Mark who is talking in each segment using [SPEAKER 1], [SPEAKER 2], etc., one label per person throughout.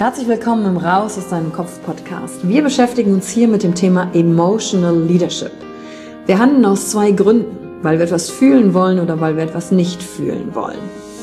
[SPEAKER 1] Herzlich willkommen im Raus aus deinem Kopf Podcast. Wir beschäftigen uns hier mit dem Thema Emotional Leadership. Wir handeln aus zwei Gründen, weil wir etwas fühlen wollen oder weil wir etwas nicht fühlen wollen.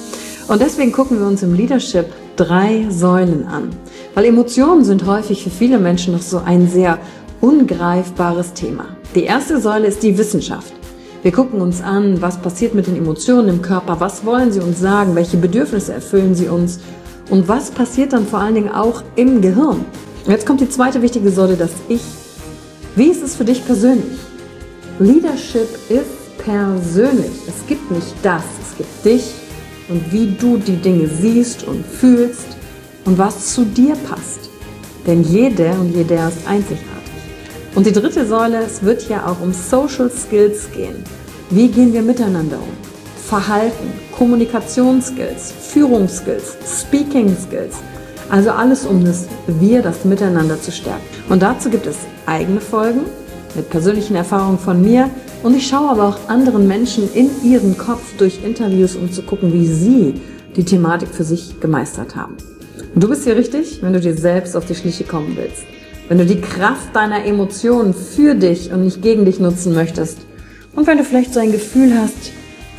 [SPEAKER 1] Und deswegen gucken wir uns im Leadership 3 Säulen an, weil Emotionen sind häufig für viele Menschen noch so ein sehr ungreifbares Thema. Die erste Säule ist die Wissenschaft. Wir gucken uns an, was passiert mit den Emotionen im Körper, was wollen sie uns sagen, welche Bedürfnisse erfüllen sie uns und was passiert dann vor allen Dingen auch im Gehirn. Und jetzt kommt die zweite wichtige Säule, das Ich. Wie ist es für dich persönlich? Leadership ist persönlich. Es gibt nicht das, es gibt dich und wie du die Dinge siehst und fühlst und was zu dir passt. Denn jeder und jeder ist einzigartig. Und die dritte Säule, es wird ja auch um Social Skills gehen. Wie gehen wir miteinander um? Verhalten, Kommunikationsskills, Führungsskills, Speaking Skills. Also alles um das Miteinander zu stärken. Und dazu gibt es eigene Folgen mit persönlichen Erfahrungen von mir. Und ich schaue aber auch anderen Menschen in ihren Kopf durch Interviews, um zu gucken, wie sie die Thematik für sich gemeistert haben. Und du bist hier richtig, wenn du dir selbst auf die Schliche kommen willst. Wenn du die Kraft deiner Emotionen für dich und nicht gegen dich nutzen möchtest. Und wenn du vielleicht so ein Gefühl hast,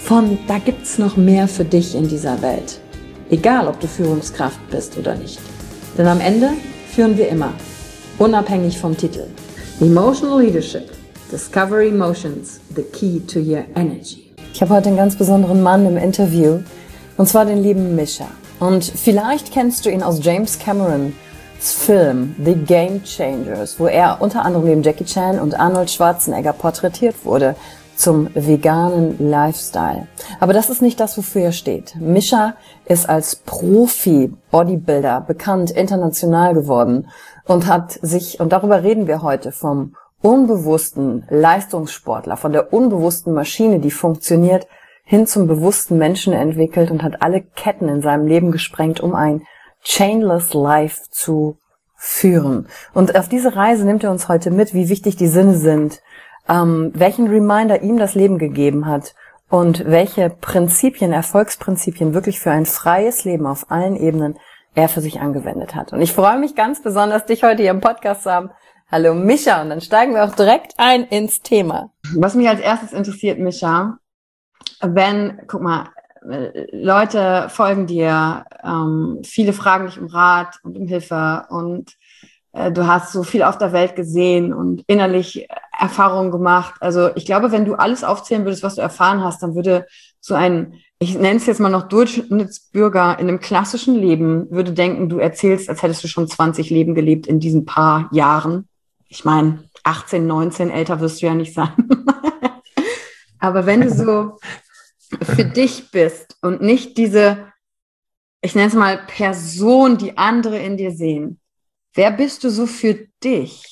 [SPEAKER 1] da gibt's noch mehr für dich in dieser Welt. Egal, ob du Führungskraft bist oder nicht. Denn am Ende führen wir immer, unabhängig vom Titel. Emotional Leadership. Discover Emotions, the key to your energy. Ich habe heute einen ganz besonderen Mann im Interview, und zwar den lieben Mischa. Und vielleicht kennst du ihn aus James Camerons Film The Game Changers, wo er unter anderem neben Jackie Chan und Arnold Schwarzenegger porträtiert wurde zum veganen Lifestyle. Aber das ist nicht das, wofür er steht. Mischa ist als Profi-Bodybuilder bekannt, international geworden und und darüber reden wir heute, vom unbewussten Leistungssportler, von der unbewussten Maschine, die funktioniert, hin zum bewussten Menschen entwickelt und hat alle Ketten in seinem Leben gesprengt, um ein Chainless Life zu führen. Und auf diese Reise nimmt er uns heute mit, wie wichtig die Sinne sind, welchen Reminder ihm das Leben gegeben hat und welche Prinzipien, Erfolgsprinzipien wirklich für ein freies Leben auf allen Ebenen er für sich angewendet hat. Und ich freue mich ganz besonders, dich heute hier im Podcast zu haben. Hallo Mischa, und dann steigen wir auch direkt ein ins Thema. Was mich als erstes interessiert, Mischa, guck mal, Leute folgen dir, viele fragen dich um Rat und um Hilfe und du hast so viel auf der Welt gesehen und innerlich Erfahrungen gemacht. Also ich glaube, wenn du alles aufzählen würdest, was du erfahren hast, dann würde so ein, ich nenne es jetzt mal noch Durchschnittsbürger in einem klassischen Leben, würde denken, du erzählst, als hättest du schon 20 Leben gelebt in diesen paar Jahren. Ich meine, 18, 19, älter wirst du ja nicht sein. Aber wenn du so für dich bist und nicht diese, ich nenne es mal Person, die andere in dir sehen, wer bist du so für dich?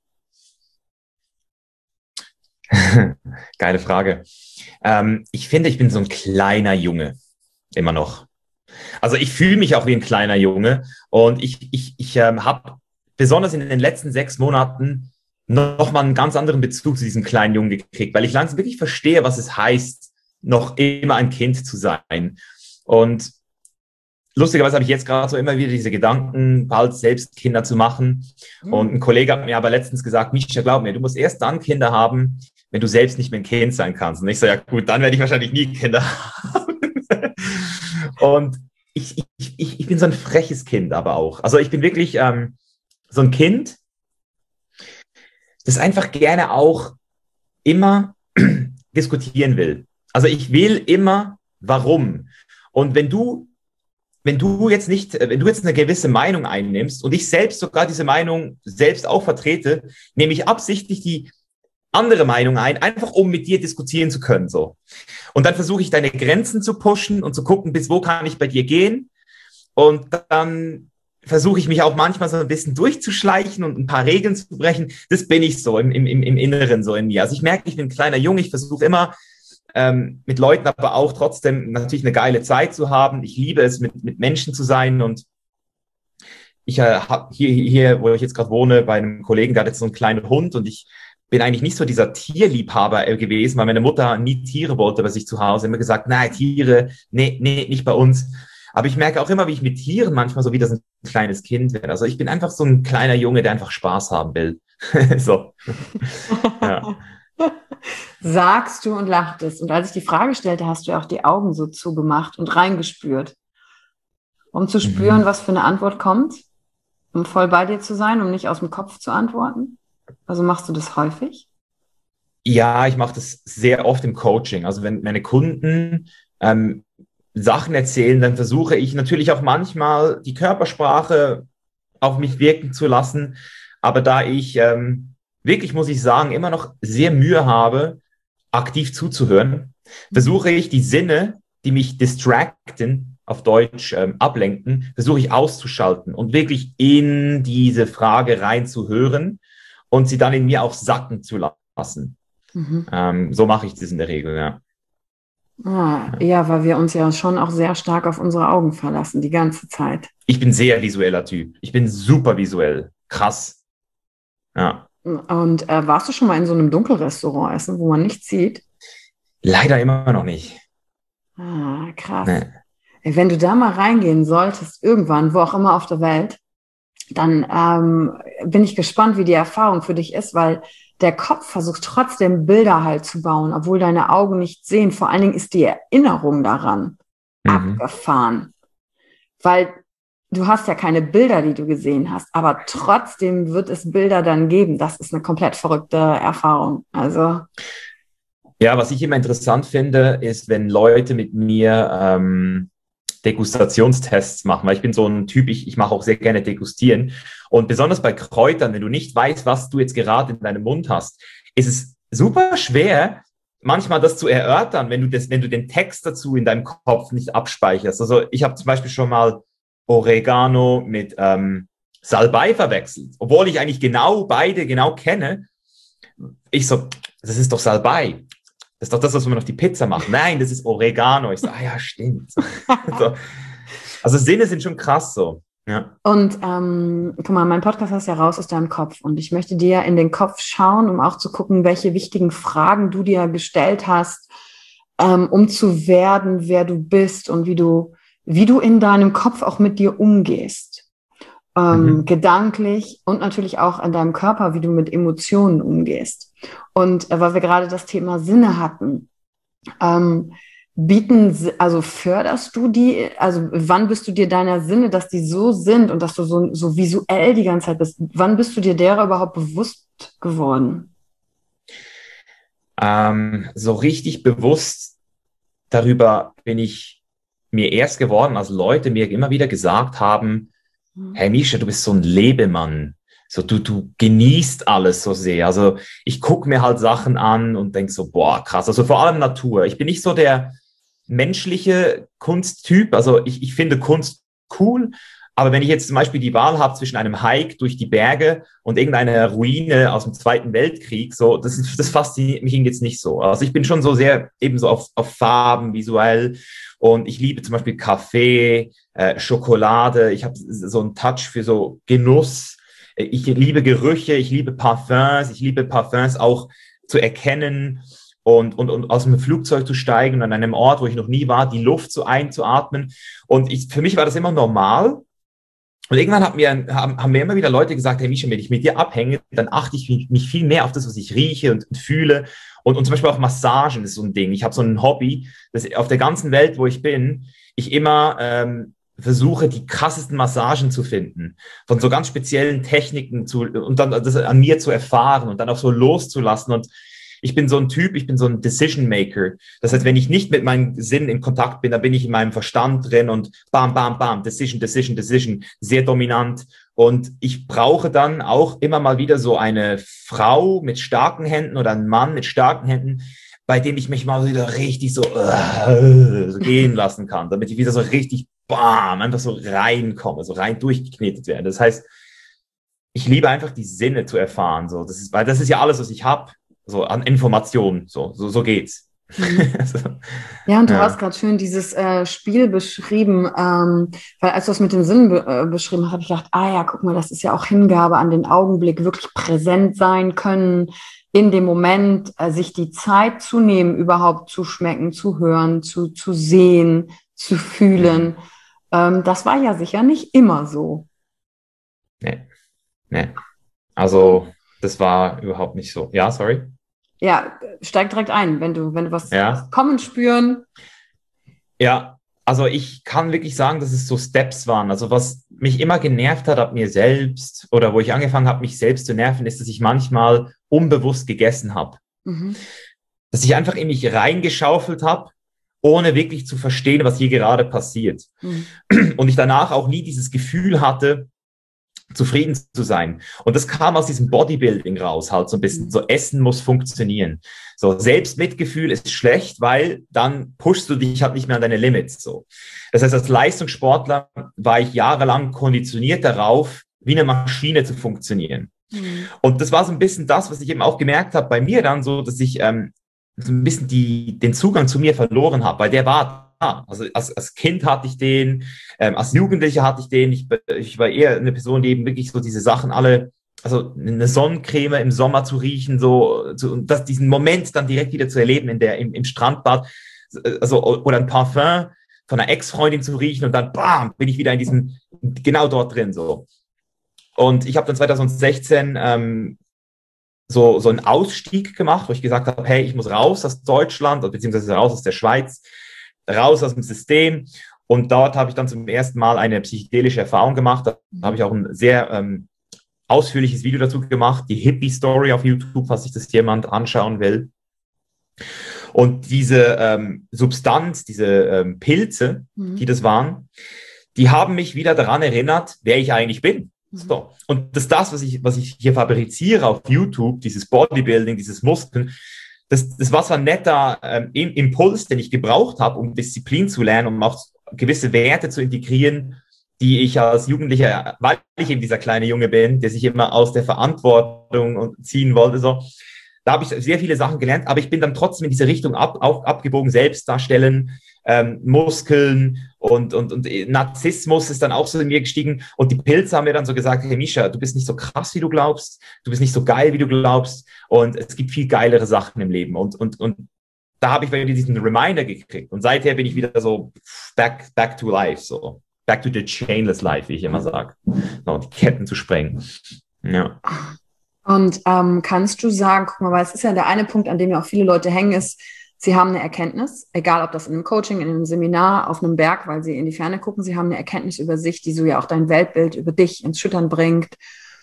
[SPEAKER 2] Geile Frage. Ich finde, ich bin so ein kleiner Junge, immer noch. Also ich fühle mich auch wie ein kleiner Junge und ich habe besonders in den letzten 6 Monaten nochmal einen ganz anderen Bezug zu diesem kleinen Jungen gekriegt, weil ich langsam wirklich verstehe, was es heißt, noch immer ein Kind zu sein. Und lustigerweise habe ich jetzt gerade so immer wieder diese Gedanken, bald selbst Kinder zu machen. Und ein Kollege hat mir aber letztens gesagt, Mischa, glaub mir, du musst erst dann Kinder haben, wenn du selbst nicht mehr ein Kind sein kannst. Und ich so, ja gut, dann werde ich wahrscheinlich nie Kinder haben. Und ich bin so ein freches Kind aber auch. Also ich bin wirklich so ein Kind, das einfach gerne auch immer diskutieren will. Also ich will immer, warum. Und wenn du jetzt eine gewisse Meinung einnimmst und ich selbst sogar diese Meinung selbst auch vertrete, nehme ich absichtlich die andere Meinung ein, einfach um mit dir diskutieren zu können, so. Und dann versuche ich deine Grenzen zu pushen und zu gucken, bis wo kann ich bei dir gehen. Und dann versuche ich mich auch manchmal so ein bisschen durchzuschleichen und ein paar Regeln zu brechen. Das bin ich so im Inneren so in mir. Also ich merke, ich bin ein kleiner Junge, ich versuche immer, mit Leuten aber auch trotzdem natürlich eine geile Zeit zu haben. Ich liebe es, mit Menschen zu sein und ich habe hier, wo ich jetzt gerade wohne, bei einem Kollegen, der hat jetzt so einen kleinen Hund und ich bin eigentlich nicht so dieser Tierliebhaber gewesen, weil meine Mutter nie Tiere wollte bei sich zu Hause. Immer gesagt, nein, Tiere, nee, nicht bei uns. Aber ich merke auch immer, wie ich mit Tieren manchmal so wie das ein kleines Kind werde. Also ich bin einfach so ein kleiner Junge, der einfach Spaß haben will. So. Ja.
[SPEAKER 1] Sagst du und lachtest. Und als ich die Frage stellte, hast du ja auch die Augen so zugemacht und reingespürt, um zu spüren,
[SPEAKER 2] Mhm.
[SPEAKER 1] was für eine Antwort kommt, um voll bei dir zu sein, um nicht aus dem Kopf zu antworten. Also machst du das häufig?
[SPEAKER 2] Ja, ich mache das sehr oft im Coaching. Also wenn meine Kunden ähm, Sachen erzählen, dann versuche ich natürlich auch manchmal die Körpersprache auf mich wirken zu lassen. Aber da ich wirklich, muss ich sagen, immer noch sehr Mühe habe, aktiv zuzuhören, versuche ich die Sinne, die mich distracten, auf Deutsch ablenken, versuche ich auszuschalten und wirklich in diese Frage reinzuhören und sie dann in mir auch sacken zu lassen.
[SPEAKER 1] Mhm.
[SPEAKER 2] So mache ich das in der Regel, ja.
[SPEAKER 1] Ah, ja, weil wir uns ja schon auch sehr stark auf unsere Augen verlassen, die ganze Zeit.
[SPEAKER 2] Ich bin sehr visueller Typ. Ich bin super visuell. Krass. Ja.
[SPEAKER 1] Und warst du schon mal in so einem Dunkelrestaurant essen, wo man nichts sieht?
[SPEAKER 2] Leider immer noch nicht.
[SPEAKER 1] Ah, krass.
[SPEAKER 2] Nee.
[SPEAKER 1] Ey, wenn du da mal reingehen solltest, irgendwann, wo auch immer auf der Welt, dann bin ich gespannt, wie die Erfahrung für dich ist, weil der Kopf versucht trotzdem Bilder halt zu bauen, obwohl deine Augen nicht sehen. Vor allen Dingen ist die Erinnerung daran
[SPEAKER 2] Mhm.
[SPEAKER 1] abgefahren, weil du hast ja keine Bilder, die du gesehen hast, aber trotzdem wird es Bilder dann geben. Das ist eine komplett verrückte Erfahrung. Also,
[SPEAKER 2] Ja, was ich immer interessant finde, ist, wenn Leute mit mir Degustationstests machen, weil ich bin so ein Typ, ich mache auch sehr gerne degustieren. Und besonders bei Kräutern, wenn du nicht weißt, was du jetzt gerade in deinem Mund hast, ist es super schwer, manchmal das zu erörtern, wenn du den Text dazu in deinem Kopf nicht abspeicherst. Also ich habe zum Beispiel schon mal Oregano mit Salbei verwechselt, obwohl ich eigentlich beide genau kenne. Ich so, das ist doch Salbei. Das ist doch das, was man auf die Pizza macht. Nein, das ist Oregano. Ich so, ja, stimmt. So. Also Sinne sind schon krass so. Ja.
[SPEAKER 1] und guck mal, mein Podcast heißt ja raus aus deinem Kopf und ich möchte dir in den Kopf schauen, um auch zu gucken, welche wichtigen Fragen du dir gestellt hast, um zu werden, wer du bist und wie du in deinem Kopf auch mit dir umgehst.
[SPEAKER 2] Mhm.
[SPEAKER 1] Gedanklich und natürlich auch in deinem Körper, wie du mit Emotionen umgehst. Und weil wir gerade das Thema Sinne hatten, ähm, also förderst du die, also wann bist du dir deiner Sinne, dass die so sind und dass du so visuell die ganze Zeit bist, wann bist du dir derer überhaupt bewusst geworden?
[SPEAKER 2] So richtig bewusst darüber bin ich mir erst geworden, als Leute mir immer wieder gesagt haben, hey Misha, du bist so ein Lebemann. So, du genießt alles so sehr. Also ich gucke mir halt Sachen an und denk so, boah, krass. Also vor allem Natur. Ich bin nicht so der menschliche Kunsttyp. Also ich finde Kunst cool. Aber wenn ich jetzt zum Beispiel die Wahl habe zwischen einem Hike durch die Berge und irgendeiner Ruine aus dem Zweiten Weltkrieg, so, das fasziniert mich jetzt nicht so. Also ich bin schon so sehr eben so auf Farben, visuell. Und ich liebe zum Beispiel Kaffee, Schokolade. Ich habe so einen Touch für so Genuss. Ich liebe Gerüche, ich liebe Parfums auch zu erkennen und aus dem Flugzeug zu steigen und an einem Ort, wo ich noch nie war, die Luft so einzuatmen. Und für mich war das immer normal. Und irgendwann haben mir immer wieder Leute gesagt, hey Misha, wenn ich mit dir abhänge, dann achte ich mich viel mehr auf das, was ich rieche und fühle. Und zum Beispiel auch Massagen ist so ein Ding. Ich habe so ein Hobby, dass auf der ganzen Welt, wo ich bin, ich immer versuche, die krassesten Massagen zu finden, von so ganz speziellen Techniken und dann das an mir zu erfahren und dann auch so loszulassen. Und ich bin so ein Typ, ich bin so ein Decision Maker. Das heißt, wenn ich nicht mit meinen Sinnen in Kontakt bin, dann bin ich in meinem Verstand drin und bam, bam, bam, Decision, sehr dominant. Und ich brauche dann auch immer mal wieder so eine Frau mit starken Händen oder einen Mann mit starken Händen, bei dem ich mich mal wieder richtig so gehen lassen kann, damit ich wieder so richtig bam, einfach so reinkomme, so rein durchgeknetet werde. Das heißt, ich liebe einfach die Sinne zu erfahren, so. Weil das ist ja alles, was ich habe, so an Informationen, so geht's.
[SPEAKER 1] Mhm.
[SPEAKER 2] Also,
[SPEAKER 1] Ja, und du hast
[SPEAKER 2] ja.
[SPEAKER 1] gerade schön dieses Spiel beschrieben, weil als du das mit den Sinnen beschrieben hast, habe ich gedacht, ah ja, guck mal, das ist ja auch Hingabe an den Augenblick, wirklich präsent sein können, in dem Moment sich die Zeit zu nehmen, überhaupt zu schmecken, zu hören, zu sehen, zu fühlen.
[SPEAKER 2] Mhm.
[SPEAKER 1] Das war ja sicher nicht immer so.
[SPEAKER 2] Nee, nee. Also, das war überhaupt nicht so. Ja, sorry.
[SPEAKER 1] Ja, steig direkt ein, wenn du was
[SPEAKER 2] Ja.
[SPEAKER 1] kommen spüren.
[SPEAKER 2] Ja, also ich kann wirklich sagen, dass es so Steps waren. Also was mich immer genervt hat ab mir selbst oder wo ich angefangen habe, mich selbst zu nerven, ist, dass ich manchmal unbewusst gegessen habe.
[SPEAKER 1] Mhm.
[SPEAKER 2] Dass ich einfach in mich reingeschaufelt habe, ohne wirklich zu verstehen, was hier gerade passiert.
[SPEAKER 1] Mhm.
[SPEAKER 2] Und ich danach auch nie dieses Gefühl hatte, zufrieden zu sein. Und das kam aus diesem Bodybuilding raus, halt so ein bisschen. So, Essen muss funktionieren. So, Selbstmitgefühl ist schlecht, weil dann pushst du dich halt nicht mehr an deine Limits. So. Das heißt, als Leistungssportler war ich jahrelang konditioniert darauf, wie eine Maschine zu funktionieren.
[SPEAKER 1] Mhm.
[SPEAKER 2] Und das war so ein bisschen das, was ich eben auch gemerkt habe bei mir dann so, dass ich so ein bisschen den Zugang zu mir verloren habe, weil der war da. Also als Kind hatte ich den, als Jugendlicher hatte ich den. Ich war eher eine Person, die eben wirklich so diese Sachen alle, also eine Sonnencreme im Sommer zu riechen, und diesen Moment dann direkt wieder zu erleben im Strandbad, also, oder ein Parfum von einer Ex-Freundin zu riechen und dann bam, bin ich wieder genau dort drin, so. Und ich habe dann 2016 so einen Ausstieg gemacht, wo ich gesagt habe, hey, ich muss raus aus Deutschland, beziehungsweise raus aus der Schweiz, raus aus dem System. Und dort habe ich dann zum ersten Mal eine psychedelische Erfahrung gemacht. Da habe ich auch ein sehr ausführliches Video dazu gemacht, die Hippie-Story auf YouTube, falls sich das jemand anschauen will. Und diese Substanz, diese Pilze, die das waren, die haben mich wieder daran erinnert, wer ich eigentlich bin. So. Und das, was ich hier fabriziere auf YouTube, dieses Bodybuilding, dieses Muskeln, das war so ein netter Impuls, den ich gebraucht habe, um Disziplin zu lernen, um auch gewisse Werte zu integrieren, die ich als Jugendlicher, weil ich eben dieser kleine Junge bin, der sich immer aus der Verantwortung ziehen wollte, so. Da habe ich sehr viele Sachen gelernt, aber ich bin dann trotzdem in diese Richtung abgebogen, Selbstdarstellen, Muskeln und Narzissmus ist dann auch so in mir gestiegen. Und die Pilze haben mir dann so gesagt, hey Misha, du bist nicht so krass, wie du glaubst, du bist nicht so geil, wie du glaubst und es gibt viel geilere Sachen im Leben. Und da habe ich wieder diesen Reminder gekriegt. Und seither bin ich wieder so back to life, so back to the chainless life, wie ich immer sage. So, die Ketten zu sprengen. Ja.
[SPEAKER 1] Und kannst du sagen, guck mal, weil es ist ja der eine Punkt, an dem ja auch viele Leute hängen, ist, sie haben eine Erkenntnis, egal ob das in einem Coaching, in einem Seminar, auf einem Berg, weil sie in die Ferne gucken, sie haben eine Erkenntnis über sich, die so ja auch dein Weltbild über dich ins Schüttern bringt.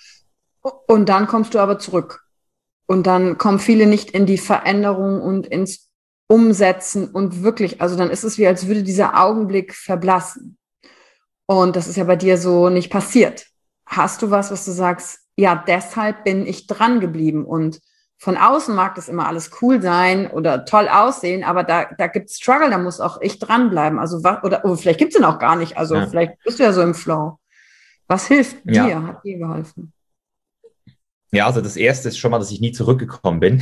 [SPEAKER 1] Und dann kommst du aber zurück. Und dann kommen viele nicht in die Veränderung und ins Umsetzen und wirklich, also dann ist es wie, als würde dieser Augenblick verblassen. Und das ist ja bei dir so nicht passiert. Hast du was du sagst, ja, deshalb bin ich dran geblieben und von außen mag das immer alles cool sein oder toll aussehen, aber da gibt es Struggle, da muss auch ich dranbleiben. Also oder vielleicht gibt es den auch gar nicht. Also vielleicht bist du ja so im Flow. Was hilft dir? Hat dir geholfen?
[SPEAKER 2] Ja, also das Erste ist schon mal, dass ich nie zurückgekommen bin.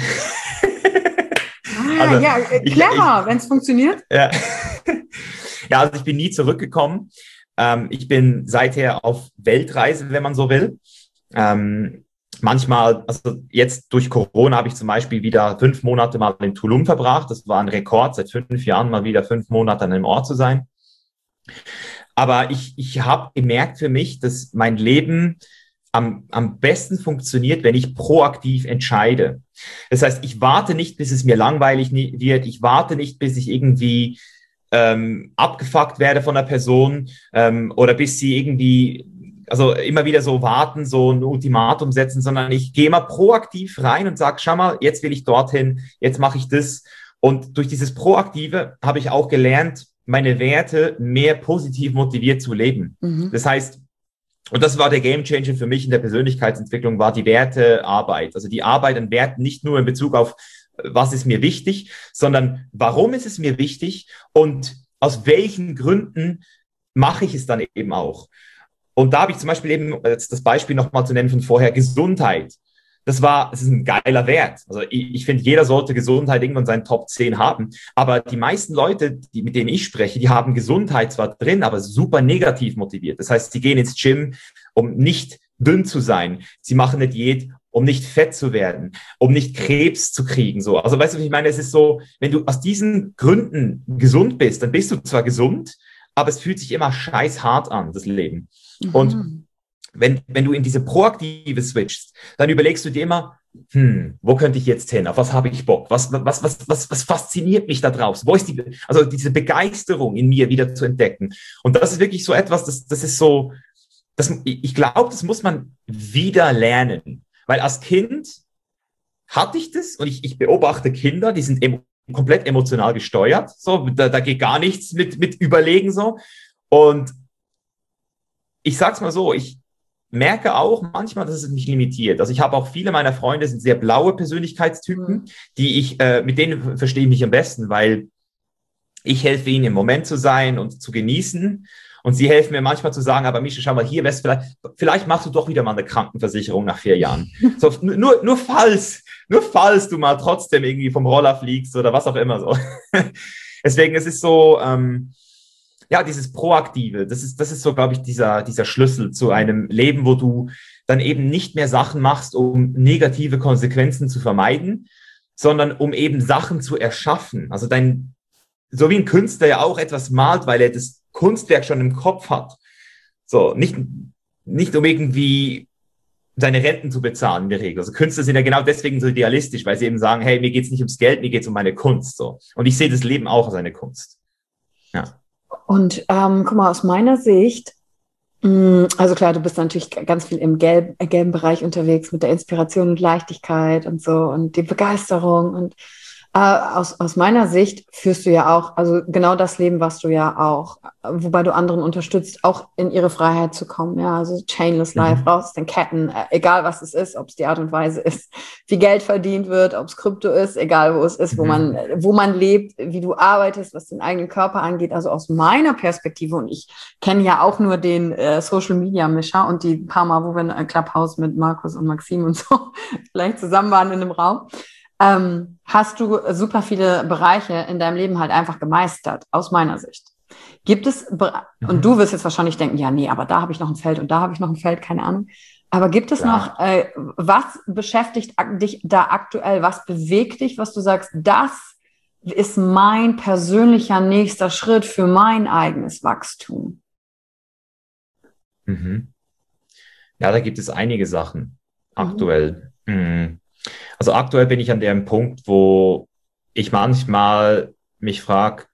[SPEAKER 1] Also, ja, clever, wenn es funktioniert.
[SPEAKER 2] Ja. Ja, also ich bin nie zurückgekommen. Ich bin seither auf Weltreise, wenn man so will. Manchmal, also jetzt durch Corona habe ich zum Beispiel wieder 5 Monate mal in Tulum verbracht. Das war ein Rekord, seit 5 Jahren mal wieder 5 Monate an einem Ort zu sein. Aber ich habe gemerkt für mich, dass mein Leben am besten funktioniert, wenn ich proaktiv entscheide. Das heißt, ich warte nicht, bis es mir langweilig wird. Ich warte nicht, bis ich irgendwie abgefuckt werde von einer Person oder bis sie irgendwie, also immer wieder so warten, so ein Ultimatum setzen, sondern ich gehe immer proaktiv rein und sage, schau mal, jetzt will ich dorthin, jetzt mache ich das. Und durch dieses Proaktive habe ich auch gelernt, meine Werte mehr positiv motiviert zu leben. Mhm. Das heißt, und das war der Gamechanger für mich in der Persönlichkeitsentwicklung, war die Wertearbeit. Also die Arbeit an Werten nicht nur in Bezug auf, was ist mir wichtig, sondern warum ist es mir wichtig und aus welchen Gründen mache ich es dann eben auch. Und da habe ich zum Beispiel eben, jetzt das Beispiel nochmal zu nennen von vorher, Gesundheit. Es ist ein geiler Wert. Also ich finde, jeder sollte Gesundheit irgendwann in seinen Top 10 haben. Aber die meisten Leute, mit denen ich spreche, die haben Gesundheit zwar drin, aber super negativ motiviert. Das heißt, sie gehen ins Gym, um nicht dünn zu sein. Sie machen eine Diät, um nicht fett zu werden, um nicht Krebs zu kriegen. So. Also weißt du, was ich meine? Es ist so, wenn du aus diesen Gründen gesund bist, dann bist du zwar gesund, aber es fühlt sich immer scheiß hart an, das Leben. Und wenn du in diese Proaktive switchst, dann überlegst du dir immer, wo könnte ich jetzt hin? Auf was habe ich Bock? Was fasziniert mich da draußen? Wo ist also diese Begeisterung in mir wieder zu entdecken? Und das ist wirklich so etwas, das ist so, ich glaube, das muss man wieder lernen. Weil als Kind hatte ich das und ich beobachte Kinder, die sind komplett emotional gesteuert. So, da geht gar nichts mit Überlegen so. Und ich sag's mal so, ich merke auch manchmal, dass es mich limitiert. Also ich habe auch viele meiner Freunde sind sehr blaue Persönlichkeitstypen, mit denen verstehe ich mich am besten, weil ich helfe ihnen im Moment zu sein und zu genießen. Und sie helfen mir manchmal zu sagen, aber Mischa, schau mal, hier wär's vielleicht machst du doch wieder mal eine Krankenversicherung nach 4 Jahren. So, nur falls du mal trotzdem irgendwie vom Roller fliegst oder was auch immer so. Deswegen, es ist so, dieses Proaktive, das ist so, glaube ich, dieser Schlüssel zu einem Leben, wo du dann eben nicht mehr Sachen machst, um negative Konsequenzen zu vermeiden, sondern um eben Sachen zu erschaffen. Also so wie ein Künstler ja auch etwas malt, weil er das Kunstwerk schon im Kopf hat. So, nicht um irgendwie seine Renten zu bezahlen in der Regel. Also Künstler sind ja genau deswegen so idealistisch, weil sie eben sagen, hey, mir geht's nicht ums Geld, mir geht's um meine Kunst. So. Und ich sehe das Leben auch als eine Kunst. Ja.
[SPEAKER 1] Und guck mal, aus meiner Sicht, also klar, du bist natürlich ganz viel im gelben Bereich unterwegs mit der Inspiration und Leichtigkeit und so und die Begeisterung und aus meiner Sicht führst du ja auch, also genau das Leben, was du ja auch, wobei du anderen unterstützt, auch in ihre Freiheit zu kommen, ja, also Chainless Life, raus aus den Ketten, egal was es ist, ob es die Art und Weise ist, wie Geld verdient wird, ob es Krypto ist, egal wo es ist, wo man lebt, wie du arbeitest, was den eigenen Körper angeht, also aus meiner Perspektive, und ich kenne ja auch nur den Social Media Mischer und die paar Mal, wo wir in Clubhouse mit Markus und Maxim und so vielleicht zusammen waren in einem Raum, hast du super viele Bereiche in deinem Leben halt einfach gemeistert, aus meiner Sicht. Gibt es, und du wirst jetzt wahrscheinlich denken, ja, nee, aber da habe ich noch ein Feld und da habe ich noch ein Feld, keine Ahnung. Aber gibt es noch, was beschäftigt dich da aktuell, was bewegt dich, was du sagst, das ist mein persönlicher nächster Schritt für mein eigenes Wachstum?
[SPEAKER 2] Ja, da gibt es einige Sachen aktuell. Also aktuell bin ich an dem Punkt, wo ich manchmal mich frage,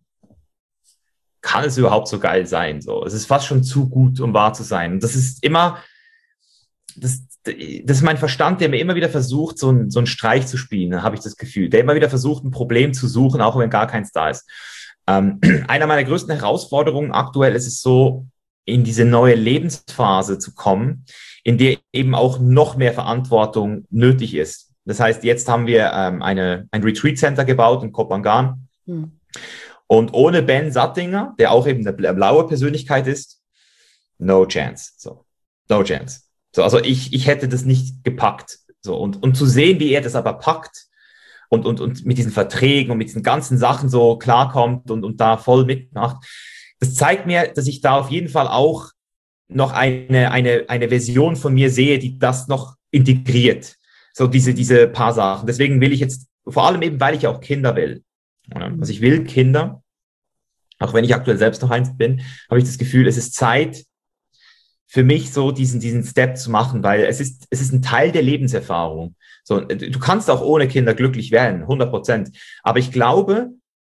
[SPEAKER 2] kann es überhaupt so geil sein? So, es ist fast schon zu gut, um wahr zu sein. Und das ist immer, das ist mein Verstand, der mir immer wieder versucht, so einen Streich zu spielen, habe ich das Gefühl. Der immer wieder versucht, ein Problem zu suchen, auch wenn gar keins da ist. Einer meiner größten Herausforderungen aktuell ist es so, in diese neue Lebensphase zu kommen, in der eben auch noch mehr Verantwortung nötig ist. Das heißt, jetzt haben wir ein Retreat Center gebaut in Kopangan. Und ohne Ben Sattinger, der auch eben eine blaue Persönlichkeit ist, no chance. So, no chance. So, also ich hätte das nicht gepackt. So, und zu sehen, wie er das aber packt und mit diesen Verträgen und mit diesen ganzen Sachen so klarkommt und da voll mitmacht, das zeigt mir, dass ich da auf jeden Fall auch noch eine Version von mir sehe, die das noch integriert. So diese paar Sachen. Deswegen will ich jetzt, vor allem eben, weil ich auch Kinder will. Also ich will Kinder. Auch wenn ich aktuell selbst noch eins bin, habe ich das Gefühl, es ist Zeit für mich so diesen Step zu machen, weil es ist ein Teil der Lebenserfahrung. So, du kannst auch ohne Kinder glücklich werden, 100%. Aber ich glaube,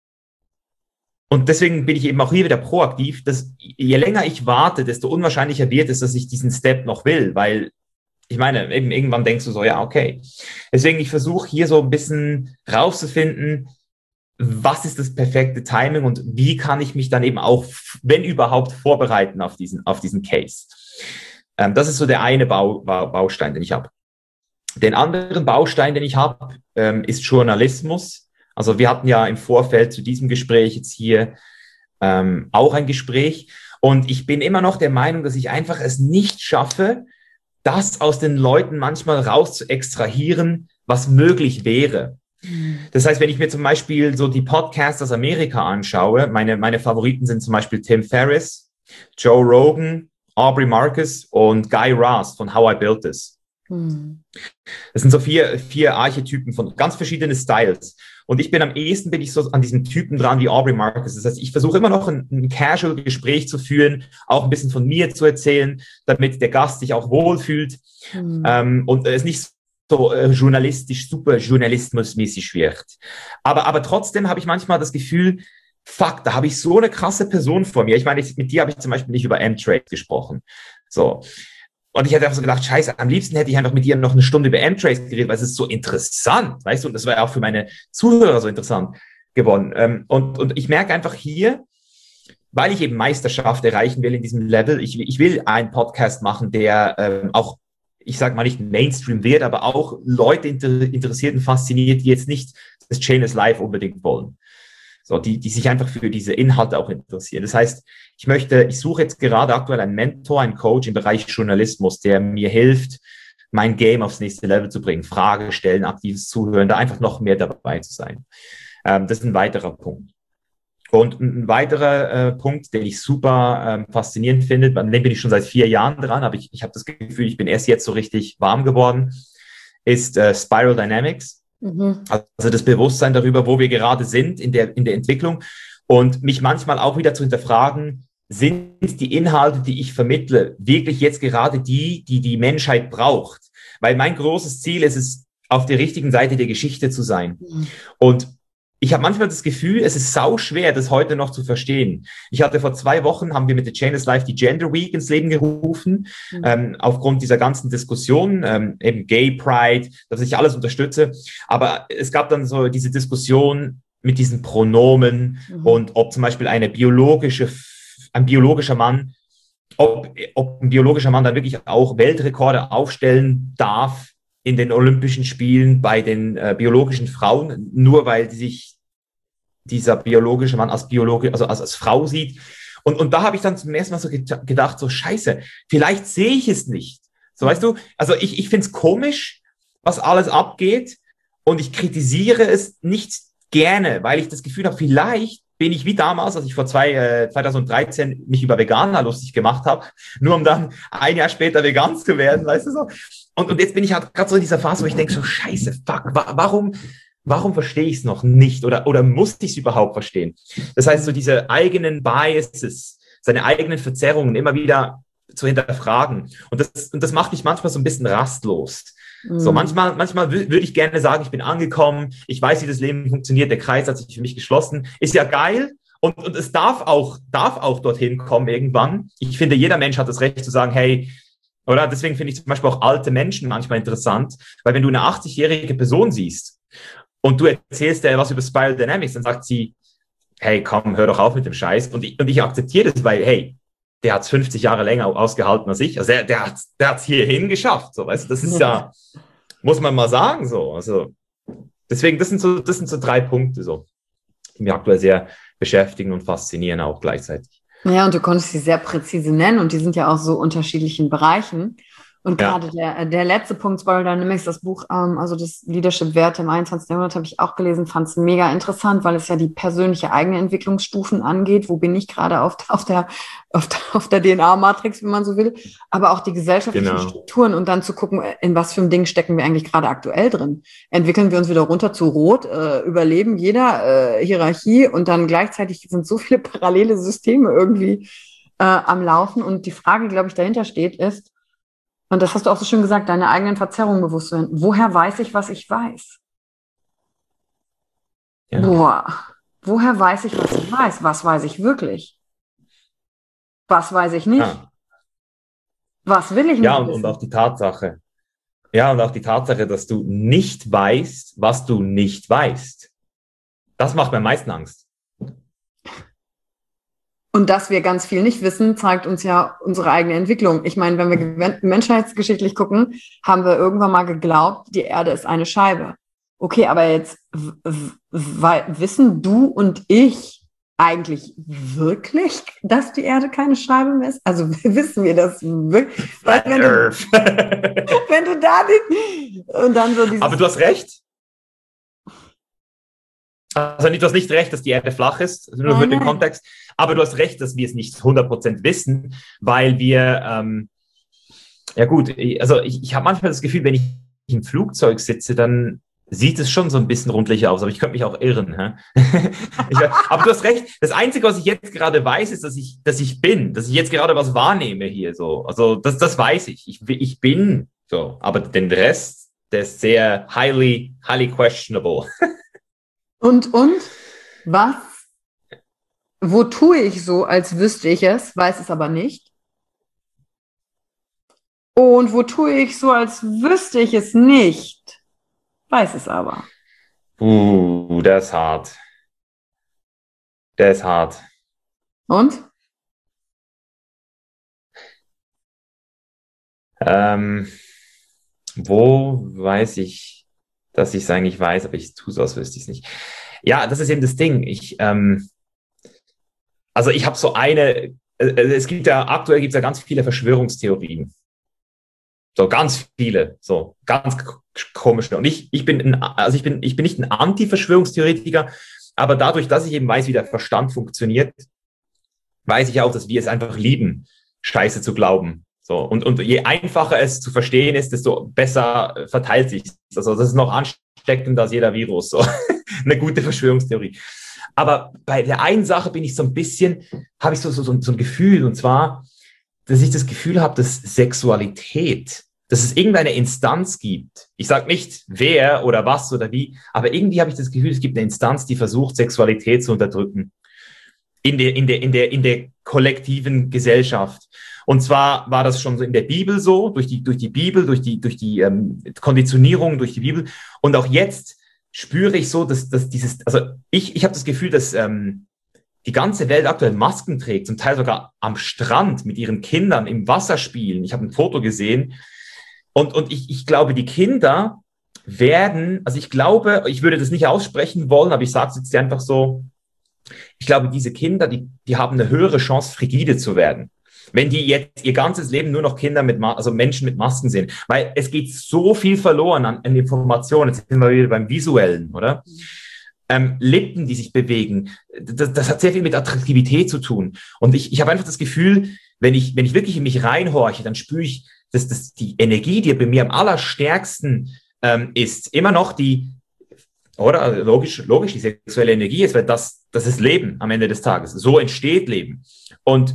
[SPEAKER 2] und deswegen bin ich eben auch hier wieder proaktiv, dass je länger ich warte, desto unwahrscheinlicher wird es, dass ich diesen Step noch will, weil ich meine, eben irgendwann denkst du so, ja, okay. Deswegen, ich versuche hier so ein bisschen rauszufinden, was ist das perfekte Timing und wie kann ich mich dann eben auch, wenn überhaupt, vorbereiten auf diesen Case. Das ist so der eine Baustein, den ich habe. Den anderen Baustein, den ich habe, ist Journalismus. Also wir hatten ja im Vorfeld zu diesem Gespräch jetzt hier auch ein Gespräch. Und ich bin immer noch der Meinung, dass ich einfach es nicht schaffe, das aus den Leuten manchmal raus zu extrahieren, was möglich wäre. Das heißt, wenn ich mir zum Beispiel so die Podcasts aus Amerika anschaue, meine Favoriten sind zum Beispiel Tim Ferriss, Joe Rogan, Aubrey Marcus und Guy Raz von How I Built This. Das sind so vier Archetypen von ganz verschiedenen Styles. Und ich bin am ehesten bin ich so an diesem Typen dran wie Aubrey Marcus. Das heißt, ich versuche immer noch ein Casual-Gespräch zu führen, auch ein bisschen von mir zu erzählen, damit der Gast sich auch wohlfühlt und es nicht so journalistisch, super journalismusmäßig wird. Aber trotzdem habe ich manchmal das Gefühl, fuck, da habe ich so eine krasse Person vor mir. Ich meine, mit dir habe ich zum Beispiel nicht über M-Trade gesprochen. So. Und ich hätte einfach so gedacht, scheiße, am liebsten hätte ich einfach mit dir noch eine Stunde über M-Trace geredet, weil es ist so interessant, weißt du, und das war ja auch für meine Zuhörer so interessant geworden. Und ich merke einfach hier, weil ich eben Meisterschaft erreichen will in diesem Level, ich will einen Podcast machen, der auch, ich sage mal nicht Mainstream wird, aber auch Leute interessiert und fasziniert, die jetzt nicht das Chain is Life unbedingt wollen. So, die sich einfach für diese Inhalte auch interessieren. Das heißt, ich suche jetzt gerade aktuell einen Mentor, einen Coach im Bereich Journalismus, der mir hilft, mein Game aufs nächste Level zu bringen, Fragen stellen, aktives Zuhören, da einfach noch mehr dabei zu sein. Das ist ein weiterer Punkt. Und ein weiterer Punkt, den ich super faszinierend finde, an dem bin ich schon seit 4 Jahren dran, aber ich habe das Gefühl, ich bin erst jetzt so richtig warm geworden, ist Spiral Dynamics. Also das Bewusstsein darüber, wo wir gerade sind in der Entwicklung und mich manchmal auch wieder zu hinterfragen, sind die Inhalte, die ich vermittle, wirklich jetzt gerade die Menschheit braucht? Weil mein großes Ziel ist es, auf der richtigen Seite der Geschichte zu sein. Und ich habe manchmal das Gefühl, es ist sau schwer, das heute noch zu verstehen. Ich hatte vor 2 Wochen, haben wir mit The Chain is Life die Gender Week ins Leben gerufen, aufgrund dieser ganzen Diskussion, eben Gay Pride, dass ich alles unterstütze. Aber es gab dann so diese Diskussion mit diesen Pronomen und ob zum Beispiel ein biologischer Mann, ob ein biologischer Mann dann wirklich auch Weltrekorde aufstellen darf in den Olympischen Spielen bei den biologischen Frauen, nur weil sich dieser biologische Mann als Frau sieht. Und da habe ich dann zum ersten Mal so gedacht, so scheiße, vielleicht sehe ich es nicht. So, weißt du, also ich finde es komisch, was alles abgeht und ich kritisiere es nicht gerne, weil ich das Gefühl habe, vielleicht bin ich wie damals, als ich vor 2013 mich über Veganer lustig gemacht habe, nur um dann ein Jahr später vegan zu werden, weißt du so. Und jetzt bin ich halt gerade so in dieser Phase, wo ich denke so, scheiße, fuck, warum verstehe ich es noch nicht oder muss ich es überhaupt verstehen? Das heißt, so diese eigenen Biases, seine eigenen Verzerrungen immer wieder zu hinterfragen. Und das macht mich manchmal so ein bisschen rastlos. So, manchmal würde ich gerne sagen, ich bin angekommen, ich weiß, wie das Leben funktioniert, der Kreis hat sich für mich geschlossen. Ist ja geil und es darf auch dorthin kommen irgendwann. Ich finde, jeder Mensch hat das Recht zu sagen, hey, oder? Deswegen finde ich zum Beispiel auch alte Menschen manchmal interessant, weil wenn du eine 80-jährige Person siehst und du erzählst dir was über Spiral Dynamics, dann sagt sie, hey, komm, hör doch auf mit dem Scheiß. Und ich akzeptiere das, weil, hey, der hat es 50 Jahre länger ausgehalten als ich. Also der hat's hierhin geschafft. So, weißt du, das ist ja, muss man mal sagen, so. Also, deswegen, das sind so 3 Punkte, so, die mich aktuell sehr beschäftigen und faszinieren auch gleichzeitig.
[SPEAKER 1] Ja, und du konntest sie sehr präzise nennen und die sind ja auch so unterschiedlichen Bereichen. Und gerade der letzte Punkt, Spiral Dynamics, das Buch, also das Leadership-Werte im 21. Jahrhundert habe ich auch gelesen, fand es mega interessant, weil es ja die persönliche eigene Entwicklungsstufen angeht. Wo bin ich gerade auf der DNA-Matrix, wenn man so will, aber auch die gesellschaftlichen Strukturen und dann zu gucken, in was für ein Ding stecken wir eigentlich gerade aktuell drin. Entwickeln wir uns wieder runter zu Rot, überleben jeder Hierarchie und dann gleichzeitig sind so viele parallele Systeme irgendwie am Laufen. Und die Frage, glaube ich, dahinter steht, ist, und das hast du auch so schön gesagt, deine eigenen Verzerrungen bewusst werden. Woher weiß ich, was ich weiß? Ja. Woher weiß ich, was ich weiß? Was weiß ich wirklich? Was weiß ich nicht? Ja. Was will ich nicht wissen?
[SPEAKER 2] Und auch die Tatsache. Ja, und auch die Tatsache, dass du nicht weißt, was du nicht weißt. Das macht mir am meisten Angst.
[SPEAKER 1] Und dass wir ganz viel nicht wissen, zeigt uns ja unsere eigene Entwicklung. Ich meine, wenn wir menschheitsgeschichtlich gucken, haben wir irgendwann mal geglaubt, die Erde ist eine Scheibe. Okay, aber jetzt wissen du und ich eigentlich wirklich, dass die Erde keine Scheibe mehr ist? Also wissen wir das wirklich? Wenn du da und dann so dieses...
[SPEAKER 2] Aber du hast recht. Also du hast nicht recht, dass die Erde flach ist, nur für den Kontext, aber du hast recht, dass wir es nicht 100% wissen, weil wir, also ich habe manchmal das Gefühl, wenn ich im Flugzeug sitze, dann sieht es schon so ein bisschen rundlicher aus, aber ich könnte mich auch irren. Hä? Aber du hast recht. Das Einzige, was ich jetzt gerade weiß, ist, dass ich jetzt gerade was wahrnehme hier so. Also das weiß ich. Ich bin so, aber den Rest, der ist sehr highly questionable.
[SPEAKER 1] Und was? Wo tue ich so, als wüsste ich es, weiß es aber nicht? Und wo tue ich so, als wüsste ich es nicht, weiß es aber?
[SPEAKER 2] Der ist hart. Der ist hart.
[SPEAKER 1] Und?
[SPEAKER 2] Wo weiß ich, dass ich es eigentlich weiß, aber ich tue so, als wüsste ich es nicht. Ja, das ist eben das Ding. Also ich habe so aktuell gibt es ja ganz viele Verschwörungstheorien. So ganz viele, so ganz komische. Und ich bin nicht ein Anti-Verschwörungstheoretiker, aber dadurch, dass ich eben weiß, wie der Verstand funktioniert, weiß ich auch, dass wir es einfach lieben, Scheiße zu glauben. So, und je einfacher es zu verstehen ist, desto besser verteilt sich. Also das ist noch ansteckender als jeder Virus. So. Eine gute Verschwörungstheorie. Aber bei der einen Sache habe ich so ein Gefühl, und zwar, dass ich das Gefühl habe, dass Sexualität, dass es irgendeine Instanz gibt. Ich sage nicht wer oder was oder wie, aber irgendwie habe ich das Gefühl, es gibt eine Instanz, die versucht, Sexualität zu unterdrücken. In der kollektiven Gesellschaft. Und zwar war das schon so in der Bibel so, durch die Bibel, durch die Konditionierung, durch die Bibel. Und auch jetzt spüre ich so, dass ich habe das Gefühl, dass die ganze Welt aktuell Masken trägt, zum Teil sogar am Strand mit ihren Kindern im Wasser spielen. Ich habe ein Foto gesehen. Und ich glaube, die Kinder ich würde das nicht aussprechen wollen, aber ich sage es jetzt einfach so, ich glaube, diese Kinder, die haben eine höhere Chance, frigide zu werden. Wenn die jetzt ihr ganzes Leben nur noch Menschen mit Masken sehen. Weil es geht so viel verloren an Informationen. Jetzt sind wir wieder beim Visuellen, oder? Lippen, die sich bewegen. Das hat sehr viel mit Attraktivität zu tun. Und ich habe einfach das Gefühl, wenn ich wirklich in mich reinhorche, dann spüre ich, dass die Energie, die bei mir am allerstärksten ist, immer noch oder logisch, die sexuelle Energie ist, weil das ist Leben am Ende des Tages. So entsteht Leben. Und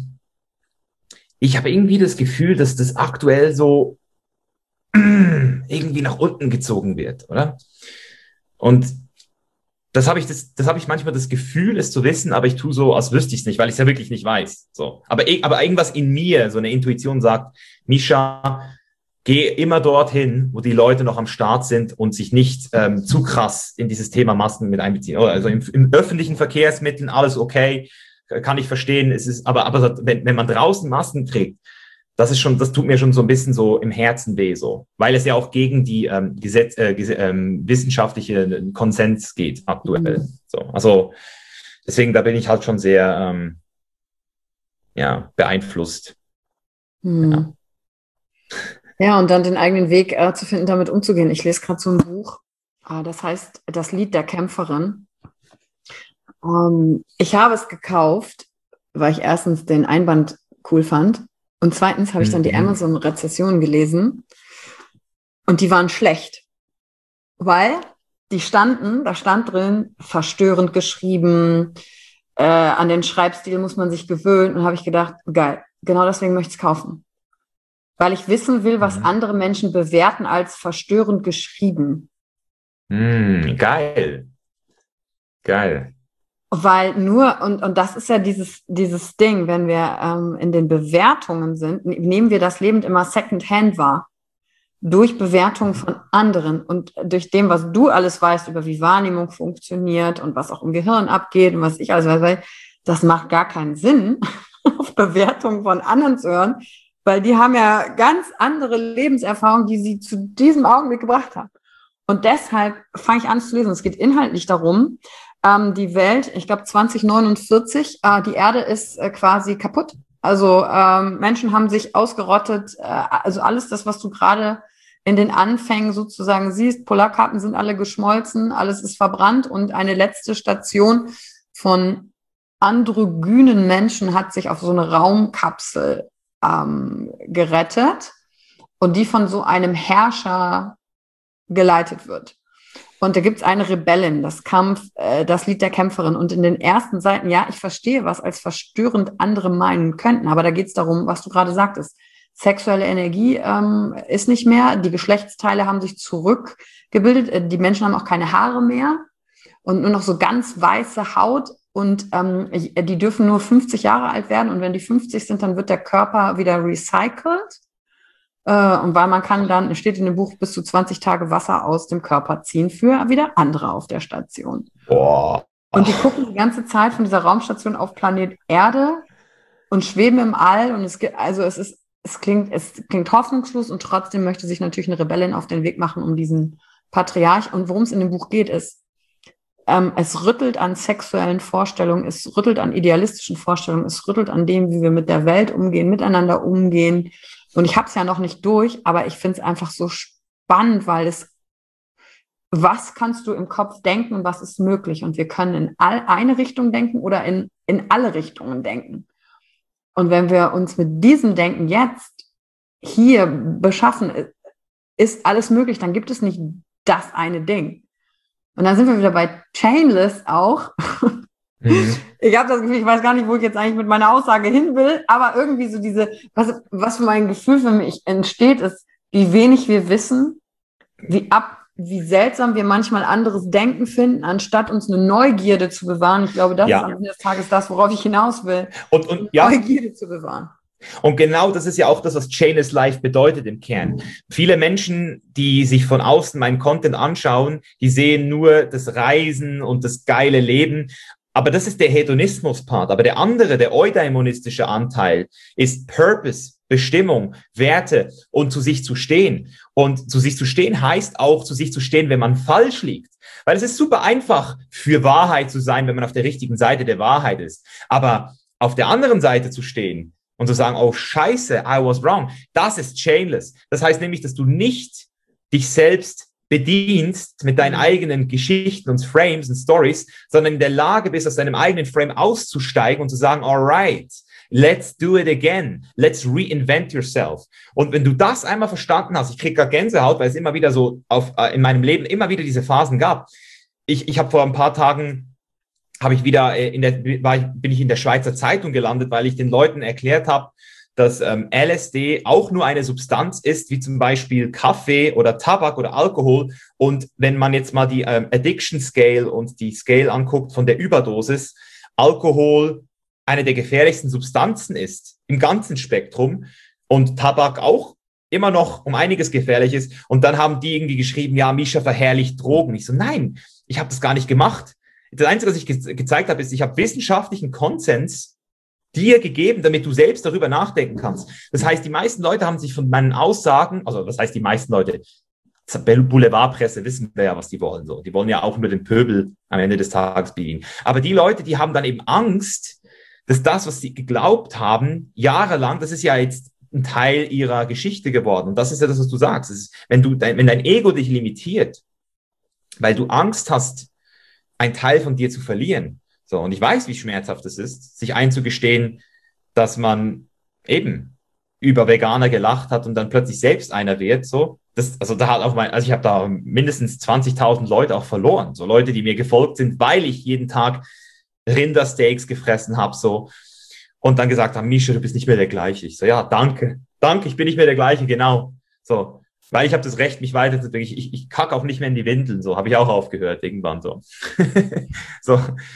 [SPEAKER 2] ich habe irgendwie das Gefühl, dass das aktuell so irgendwie nach unten gezogen wird, oder? Und das habe ich manchmal das Gefühl, es zu wissen, aber ich tue so, als wüsste ich es nicht, weil ich es ja wirklich nicht weiß. So. Aber irgendwas in mir, so eine Intuition sagt, Mischa, geh immer dorthin, wo die Leute noch am Start sind und sich nicht zu krass in dieses Thema Masken mit einbeziehen. Also im öffentlichen Verkehrsmitteln alles okay, kann ich verstehen. Es ist, aber wenn man draußen Masken trägt, das tut mir schon so ein bisschen so im Herzen weh, so, weil es ja auch gegen die wissenschaftliche Konsens geht aktuell. So, also deswegen, da bin ich halt schon sehr beeinflusst.
[SPEAKER 1] Ja. Ja, und dann den eigenen Weg zu finden, damit umzugehen. Ich lese gerade so ein Buch, das heißt Das Lied der Kämpferin. Ich habe es gekauft, weil ich erstens den Einband cool fand und zweitens habe ich dann die Amazon-Rezessionen gelesen und die waren schlecht, weil da stand drin, verstörend geschrieben, an den Schreibstil muss man sich gewöhnen und habe ich gedacht, geil, genau deswegen möchte ich es kaufen. Weil ich wissen will, was andere Menschen bewerten als verstörend geschrieben.
[SPEAKER 2] Geil.
[SPEAKER 1] Weil und das ist ja dieses Ding, wenn wir in den Bewertungen sind, nehmen wir das Leben immer second-hand wahr. Durch Bewertungen von anderen und durch dem, was du alles weißt, über wie Wahrnehmung funktioniert und was auch im Gehirn abgeht und was ich alles weiß, das macht gar keinen Sinn, auf Bewertungen von anderen zu hören, weil die haben ja ganz andere Lebenserfahrungen, die sie zu diesem Augenblick gebracht haben. Und deshalb fange ich an zu lesen. Es geht inhaltlich darum, die Welt, ich glaube 2049, die Erde ist quasi kaputt. Also Menschen haben sich ausgerottet. Also alles das, was du gerade in den Anfängen sozusagen siehst, Polarkappen sind alle geschmolzen, alles ist verbrannt und eine letzte Station von androgynen Menschen hat sich auf so eine Raumkapsel gerettet und die von so einem Herrscher geleitet wird. Und da gibt es eine Rebellin, das Lied der Kämpferin. Und in den ersten Seiten, ja, ich verstehe, was als verstörend andere meinen könnten, aber da geht es darum, was du gerade sagtest. Sexuelle Energie ist nicht mehr, die Geschlechtsteile haben sich zurückgebildet, die Menschen haben auch keine Haare mehr und nur noch so ganz weiße Haut. Und die dürfen nur 50 Jahre alt werden. Und wenn die 50 sind, dann wird der Körper wieder recycelt. Und weil man kann dann, es steht in dem Buch, bis zu 20 Tage Wasser aus dem Körper ziehen für wieder andere auf der Station.
[SPEAKER 2] Boah.
[SPEAKER 1] Und die gucken die ganze Zeit von dieser Raumstation auf Planet Erde und schweben im All. Und es klingt hoffnungslos und trotzdem möchte sich natürlich eine Rebellin auf den Weg machen, um diesen Patriarch. Und worum es in dem Buch geht, ist, es rüttelt an sexuellen Vorstellungen, es rüttelt an idealistischen Vorstellungen, es rüttelt an dem, wie wir mit der Welt umgehen, miteinander umgehen. Und ich habe es ja noch nicht durch, aber ich finde es einfach so spannend, weil was kannst du im Kopf denken und was ist möglich? Und wir können in eine Richtung denken oder in alle Richtungen denken. Und wenn wir uns mit diesem Denken jetzt hier beschaffen, ist alles möglich, dann gibt es nicht das eine Ding. Und dann sind wir wieder bei Chainless auch. Ich habe das Gefühl, ich weiß gar nicht, wo ich jetzt eigentlich mit meiner Aussage hin will, aber irgendwie so was für mein Gefühl für mich entsteht, ist, wie wenig wir wissen, wie seltsam wir manchmal anderes Denken finden, anstatt uns eine Neugierde zu bewahren. Ich glaube, das ist am Ende des Tages das, worauf ich hinaus will.
[SPEAKER 2] Und
[SPEAKER 1] Neugierde zu bewahren.
[SPEAKER 2] Und genau das ist ja auch das, was Chainless Life bedeutet im Kern. Viele Menschen, die sich von außen meinen Content anschauen, die sehen nur das Reisen und das geile Leben. Aber das ist der Hedonismus-Part. Aber der andere, der eudaimonistische Anteil, ist Purpose, Bestimmung, Werte und zu sich zu stehen. Und zu sich zu stehen heißt auch, zu sich zu stehen, wenn man falsch liegt. Weil es ist super einfach, für Wahrheit zu sein, wenn man auf der richtigen Seite der Wahrheit ist. Aber auf der anderen Seite zu stehen und zu sagen, oh Scheiße, I was wrong, das ist Chainless. Das heißt nämlich, dass du nicht dich selbst bedienst mit deinen eigenen Geschichten und Frames und Stories, sondern in der Lage bist, aus deinem eigenen Frame auszusteigen und zu sagen, all right, let's do it again. Let's reinvent yourself. Und wenn du das einmal verstanden hast, ich kriege gar Gänsehaut, weil es immer wieder so in meinem Leben immer wieder diese Phasen gab. Ich habe vor ein paar Tagen bin ich in der Schweizer Zeitung gelandet, weil ich den Leuten erklärt habe, dass LSD auch nur eine Substanz ist, wie zum Beispiel Kaffee oder Tabak oder Alkohol. Und wenn man jetzt mal die Addiction Scale und die Scale anguckt von der Überdosis, Alkohol eine der gefährlichsten Substanzen ist im ganzen Spektrum und Tabak auch immer noch um einiges gefährlich ist. Und dann haben die irgendwie geschrieben, ja, Misha verherrlicht Drogen. Ich so, nein, ich habe das gar nicht gemacht. Das Einzige, was ich gezeigt habe, ist, ich habe wissenschaftlichen Konsens dir gegeben, damit du selbst darüber nachdenken kannst. Das heißt, die meisten Leute haben sich von meinen Aussagen, also das heißt die meisten Leute, Boulevardpresse, wissen wir ja, was die wollen. So. Die wollen ja auch nur den Pöbel am Ende des Tages bedienen. Aber die Leute, die haben dann eben Angst, dass das, was sie geglaubt haben, jahrelang, das ist ja jetzt ein Teil ihrer Geschichte geworden. Und das ist ja das, was du sagst. Das ist, wenn dein Ego dich limitiert, weil du Angst hast, einen Teil von dir zu verlieren. So, und ich weiß, wie schmerzhaft es ist, sich einzugestehen, dass man eben über Veganer gelacht hat und dann plötzlich selbst einer wird. So, ich habe da mindestens 20.000 Leute auch verloren. So Leute, die mir gefolgt sind, weil ich jeden Tag Rindersteaks gefressen habe. So, und dann gesagt haben, Misha, du bist nicht mehr der gleiche. Ich so, ja, danke, ich bin nicht mehr der gleiche, genau. So, weil ich habe das Recht, mich weiterzuentwickeln. Ich kacke auch nicht mehr in die Windeln, so habe ich auch aufgehört irgendwann so. So,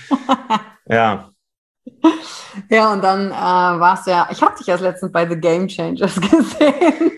[SPEAKER 2] ja.
[SPEAKER 1] Ja, und dann warst du ja, ich habe dich erst letztens bei The Game Changers gesehen.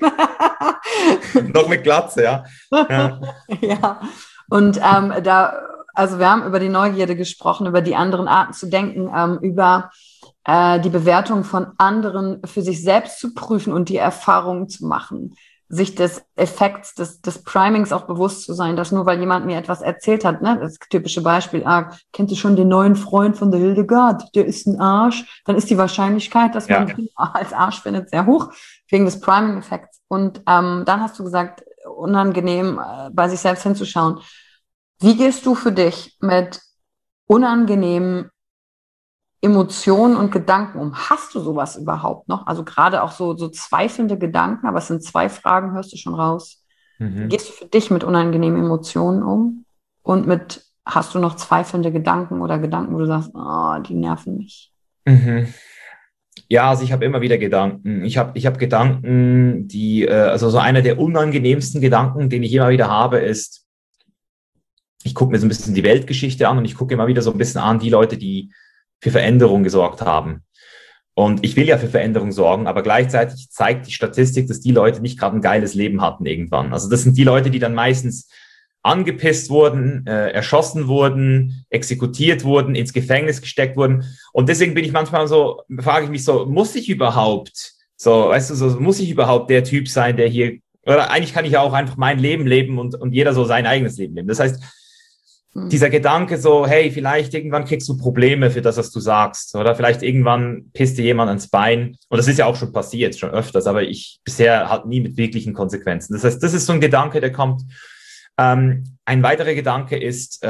[SPEAKER 2] Noch mit Glatze, ja. Ja,
[SPEAKER 1] ja. Und also wir haben über die Neugierde gesprochen, über die anderen Arten zu denken, über die Bewertung von anderen für sich selbst zu prüfen und die Erfahrungen zu machen. Sich des Effekts, des Primings auch bewusst zu sein, dass nur weil jemand mir etwas erzählt hat, ne, das typische Beispiel, kennt ihr schon den neuen Freund von der Hildegard, der ist ein Arsch, dann ist die Wahrscheinlichkeit, dass man ihn als Arsch findet, sehr hoch, wegen des Priming-Effekts. Und dann hast du gesagt, unangenehm bei sich selbst hinzuschauen. Wie gehst du für dich mit unangenehmen Emotionen und Gedanken um? Hast du sowas überhaupt noch? Also gerade auch so zweifelnde Gedanken, aber es sind 2 Fragen, hörst du schon raus. Wie gehst du für dich mit unangenehmen Emotionen um? Und hast du noch zweifelnde Gedanken oder Gedanken, wo du sagst, oh, die nerven mich?
[SPEAKER 2] Mhm. Ja, also ich habe immer wieder Gedanken. Ich hab Gedanken, also so einer der unangenehmsten Gedanken, den ich immer wieder habe, ist, ich gucke mir so ein bisschen die Weltgeschichte an und ich gucke immer wieder so ein bisschen an die Leute, die für Veränderung gesorgt haben. Und ich will ja für Veränderung sorgen, aber gleichzeitig zeigt die Statistik, dass die Leute nicht gerade ein geiles Leben hatten irgendwann. Also das sind die Leute, die dann meistens angepisst wurden, erschossen wurden, exekutiert wurden, ins Gefängnis gesteckt wurden. Und deswegen bin ich manchmal so, frage ich mich so, muss ich überhaupt, so, weißt du, so, muss ich überhaupt der Typ sein, der hier, oder eigentlich kann ich ja auch einfach mein Leben leben und jeder so sein eigenes Leben leben. Das heißt, dieser Gedanke so, hey, vielleicht irgendwann kriegst du Probleme für das, was du sagst, oder vielleicht irgendwann pisst dir jemand ans Bein. Und das ist ja auch schon passiert, schon öfters, aber ich bisher halt nie mit wirklichen Konsequenzen. Das heißt, das ist so ein Gedanke, der kommt. Ein weiterer Gedanke ist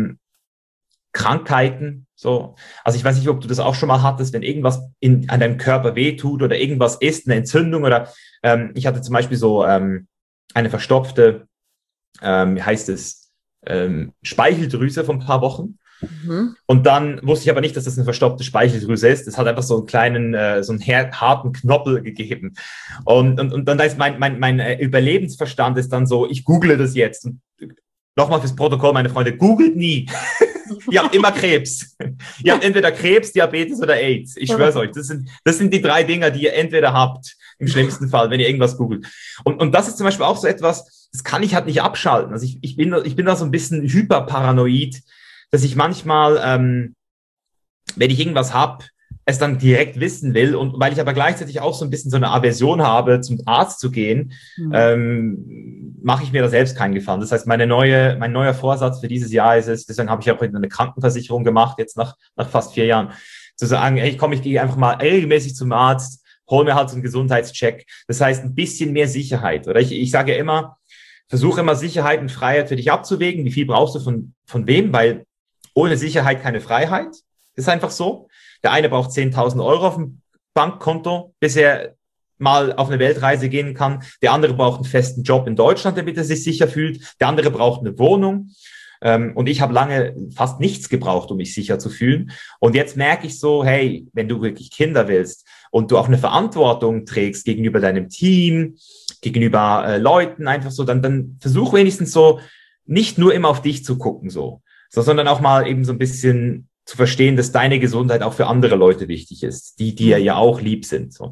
[SPEAKER 2] Krankheiten. So, also ich weiß nicht, ob du das auch schon mal hattest, wenn irgendwas an deinem Körper wehtut oder irgendwas ist, eine Entzündung oder ich hatte zum Beispiel so eine verstopfte, wie heißt es, Speicheldrüse vor ein paar Wochen. Mhm. Und dann wusste ich aber nicht, dass das eine verstopfte Speicheldrüse ist. Das hat einfach so einen kleinen, so einen harten Knoppel gegeben. Und dann da ist mein Überlebensverstand ist dann so, ich google das jetzt. Und nochmal fürs Protokoll, meine Freunde, googelt nie. Ihr habt immer Krebs. Ihr habt entweder Krebs, Diabetes oder AIDS. Ich schwör's euch. Das sind die drei Dinger, die ihr entweder habt, im schlimmsten Fall, wenn ihr irgendwas googelt. Und das ist zum Beispiel auch so etwas, das kann ich halt nicht abschalten. Also ich bin da so ein bisschen hyperparanoid, dass ich manchmal, wenn ich irgendwas habe, es dann direkt wissen will. Und weil ich aber gleichzeitig auch so ein bisschen so eine Aversion habe, zum Arzt zu gehen, mache ich mir da selbst keinen Gefallen. Das heißt, mein neuer Vorsatz für dieses Jahr ist es, deswegen habe ich auch eine Krankenversicherung gemacht, jetzt nach fast 4 Jahren, zu sagen, hey, ich gehe einfach mal regelmäßig zum Arzt, hol mir halt so einen Gesundheitscheck. Das heißt, ein bisschen mehr Sicherheit. Oder ich sage ja immer, versuche immer Sicherheit und Freiheit für dich abzuwägen. Wie viel brauchst du von wem? Weil ohne Sicherheit keine Freiheit. Das ist einfach so. Der eine braucht 10.000 Euro auf dem Bankkonto, bis er mal auf eine Weltreise gehen kann. Der andere braucht einen festen Job in Deutschland, damit er sich sicher fühlt. Der andere braucht eine Wohnung. Und ich habe lange fast nichts gebraucht, um mich sicher zu fühlen. Und jetzt merke ich so, hey, wenn du wirklich Kinder willst und du auch eine Verantwortung trägst gegenüber deinem Team, gegenüber Leuten, einfach so, dann versuch wenigstens so, nicht nur immer auf dich zu gucken, sondern auch mal eben so ein bisschen zu verstehen, dass deine Gesundheit auch für andere Leute wichtig ist, die dir ja auch lieb sind. So.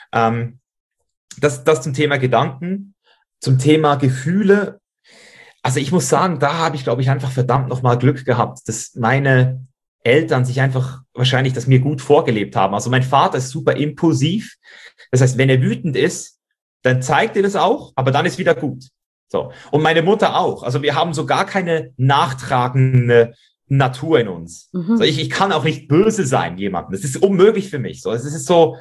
[SPEAKER 2] Das zum Thema Gedanken, zum Thema Gefühle. Also ich muss sagen, da habe ich, glaube ich, einfach verdammt nochmal Glück gehabt, dass meine Eltern sich einfach wahrscheinlich das mir gut vorgelebt haben. Also mein Vater ist super impulsiv. Das heißt, wenn er wütend ist, dann zeigt er das auch, aber dann ist wieder gut. So. Und meine Mutter auch. Also wir haben so gar keine nachtragende Natur in uns. Mhm. So, ich kann auch nicht böse sein jemandem. Das ist unmöglich für mich. So, es ist so,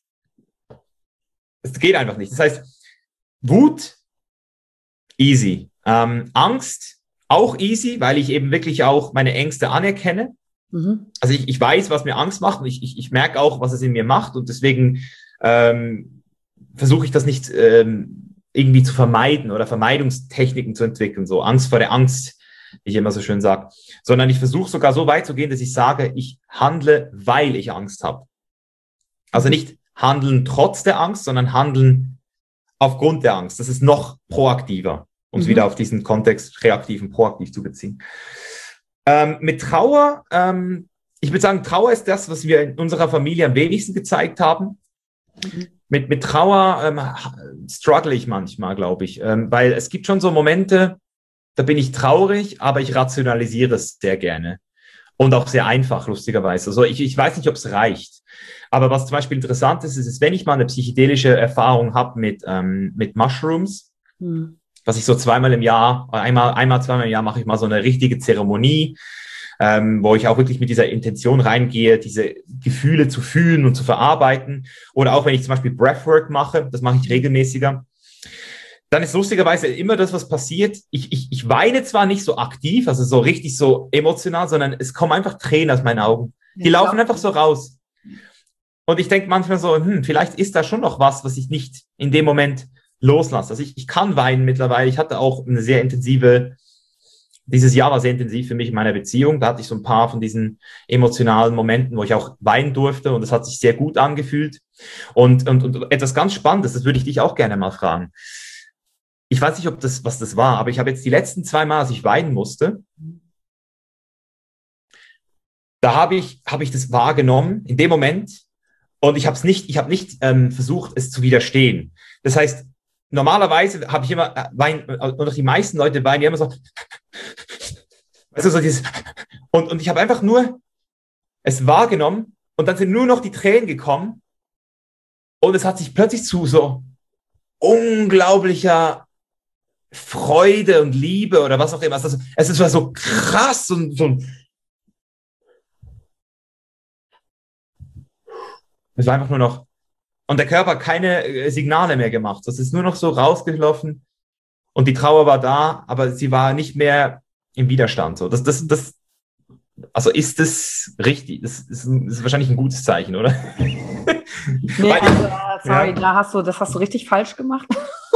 [SPEAKER 2] es geht einfach nicht. Das heißt, Wut, easy. Angst, auch easy, weil ich eben wirklich auch meine Ängste anerkenne. Mhm. Also ich weiß, was mir Angst macht und ich merke auch, was es in mir macht und deswegen versuche ich das nicht irgendwie zu vermeiden oder Vermeidungstechniken zu entwickeln, so Angst vor der Angst, wie ich immer so schön sage, sondern ich versuche sogar so weit zu gehen, dass ich sage, ich handle, weil ich Angst habe. Also nicht handeln trotz der Angst, sondern handeln aufgrund der Angst. Das ist noch proaktiver, um es wieder auf diesen Kontext reaktiv und proaktiv zu beziehen. Mit Trauer, ich würde sagen, Trauer ist das, was wir in unserer Familie am wenigsten gezeigt haben. Mit Trauer struggle ich manchmal, glaube ich, weil es gibt schon so Momente, da bin ich traurig, aber ich rationalisiere es sehr gerne und auch sehr einfach, lustigerweise. Also ich weiß nicht, ob es reicht, aber was zum Beispiel interessant ist, wenn ich mal eine psychedelische Erfahrung habe mit Mushrooms, was ich so zweimal, zweimal im Jahr mache ich mal so eine richtige Zeremonie, wo ich auch wirklich mit dieser Intention reingehe, diese Gefühle zu fühlen und zu verarbeiten. Oder auch wenn ich zum Beispiel Breathwork mache, das mache ich regelmäßiger, dann ist lustigerweise immer das, was passiert. Ich weine zwar nicht so aktiv, also so richtig so emotional, sondern es kommen einfach Tränen aus meinen Augen. Die laufen einfach so raus. Und ich denke manchmal so, vielleicht ist da schon noch was ich nicht in dem Moment loslasse. Also ich kann weinen mittlerweile. Ich hatte auch eine sehr intensive dieses Jahr war sehr intensiv für mich in meiner Beziehung. Da hatte ich so ein paar von diesen emotionalen Momenten, wo ich auch weinen durfte und es hat sich sehr gut angefühlt. Und etwas ganz Spannendes, das würde ich dich auch gerne mal fragen. Ich weiß nicht, was das war, aber ich habe jetzt die letzten 2 Mal, als ich weinen musste, da habe ich das wahrgenommen in dem Moment und ich habe nicht versucht, es zu widerstehen. Das heißt, normalerweise habe ich immer oder die meisten Leute weinen ja immer so, weißt du, so dieses, und ich habe einfach nur es wahrgenommen und dann sind nur noch die Tränen gekommen und es hat sich plötzlich zu so unglaublicher Freude und Liebe oder was auch immer. Also, es ist so krass und so. Es war einfach nur noch, und der Körper hat keine Signale mehr gemacht. Es ist nur noch so rausgelaufen und die Trauer war da, aber sie war nicht mehr im Widerstand. So, also ist das richtig? Das ist wahrscheinlich ein gutes Zeichen, oder?
[SPEAKER 1] Nee, also, sorry, ja. Das hast du richtig falsch gemacht.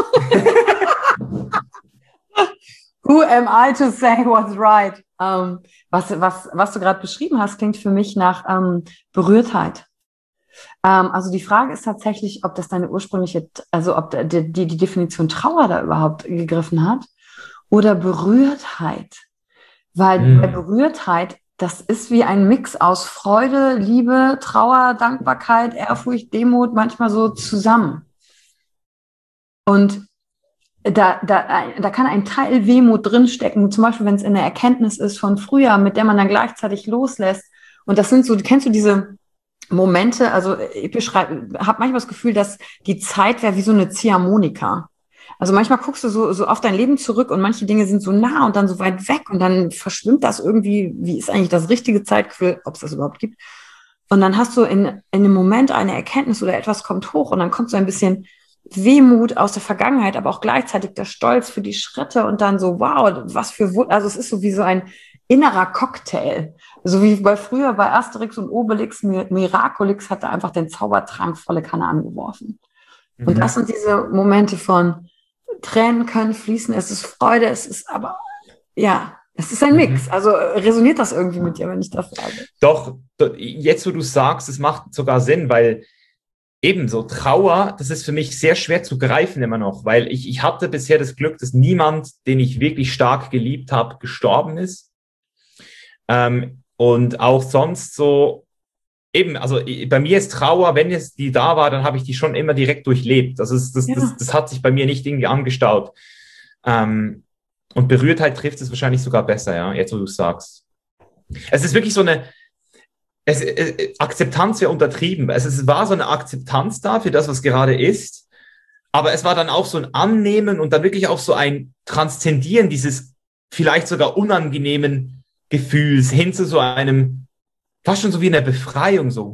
[SPEAKER 1] Who am I to say what's right? Was du gerade beschrieben hast, klingt für mich nach Berührtheit. Also die Frage ist tatsächlich, ob das deine ursprüngliche, also ob die Definition Trauer da überhaupt gegriffen hat oder Berührtheit. Weil bei Berührtheit, das ist wie ein Mix aus Freude, Liebe, Trauer, Dankbarkeit, Ehrfurcht, Demut, manchmal so zusammen. Und da kann ein Teil Wehmut drinstecken, zum Beispiel, wenn es in der Erkenntnis ist von früher, mit der man dann gleichzeitig loslässt. Und das sind so, kennst du diese Momente, also ich habe manchmal das Gefühl, dass die Zeit wäre wie so eine Ziehharmonika. Also manchmal guckst du so auf dein Leben zurück und manche Dinge sind so nah und dann so weit weg und dann verschwimmt das irgendwie, wie ist eigentlich das richtige Zeitgefühl, ob es das überhaupt gibt. Und dann hast du in einem Moment eine Erkenntnis oder etwas kommt hoch und dann kommt so ein bisschen Wehmut aus der Vergangenheit, aber auch gleichzeitig der Stolz für die Schritte und dann so, wow, was für, also es ist so wie so ein innerer Cocktail. So wie früher bei Asterix und Obelix, Miraculix hatte einfach den Zaubertrank volle Kanne angeworfen. Und das sind diese Momente von Tränen können fließen, es ist Freude, es ist aber, ja, es ist ein Mix. Also resoniert das irgendwie mit dir, wenn ich das sage?
[SPEAKER 2] Doch, jetzt wo du sagst, es macht sogar Sinn, weil ebenso Trauer, das ist für mich sehr schwer zu greifen immer noch, weil ich hatte bisher das Glück, dass niemand, den ich wirklich stark geliebt habe, gestorben ist. Und auch sonst so, eben, also bei mir ist Trauer, wenn es die da war, dann habe ich die schon immer direkt durchlebt. Also das hat sich bei mir nicht irgendwie angestaut. Und Berührtheit trifft es wahrscheinlich sogar besser, ja, jetzt wo du es sagst. Es ist wirklich so eine, Akzeptanz wäre untertrieben. Es war so eine Akzeptanz da für das, was gerade ist, aber es war dann auch so ein Annehmen und dann wirklich auch so ein Transzendieren dieses vielleicht sogar unangenehmen Gefühls hin zu so einem, fast schon so wie eine Befreiung, so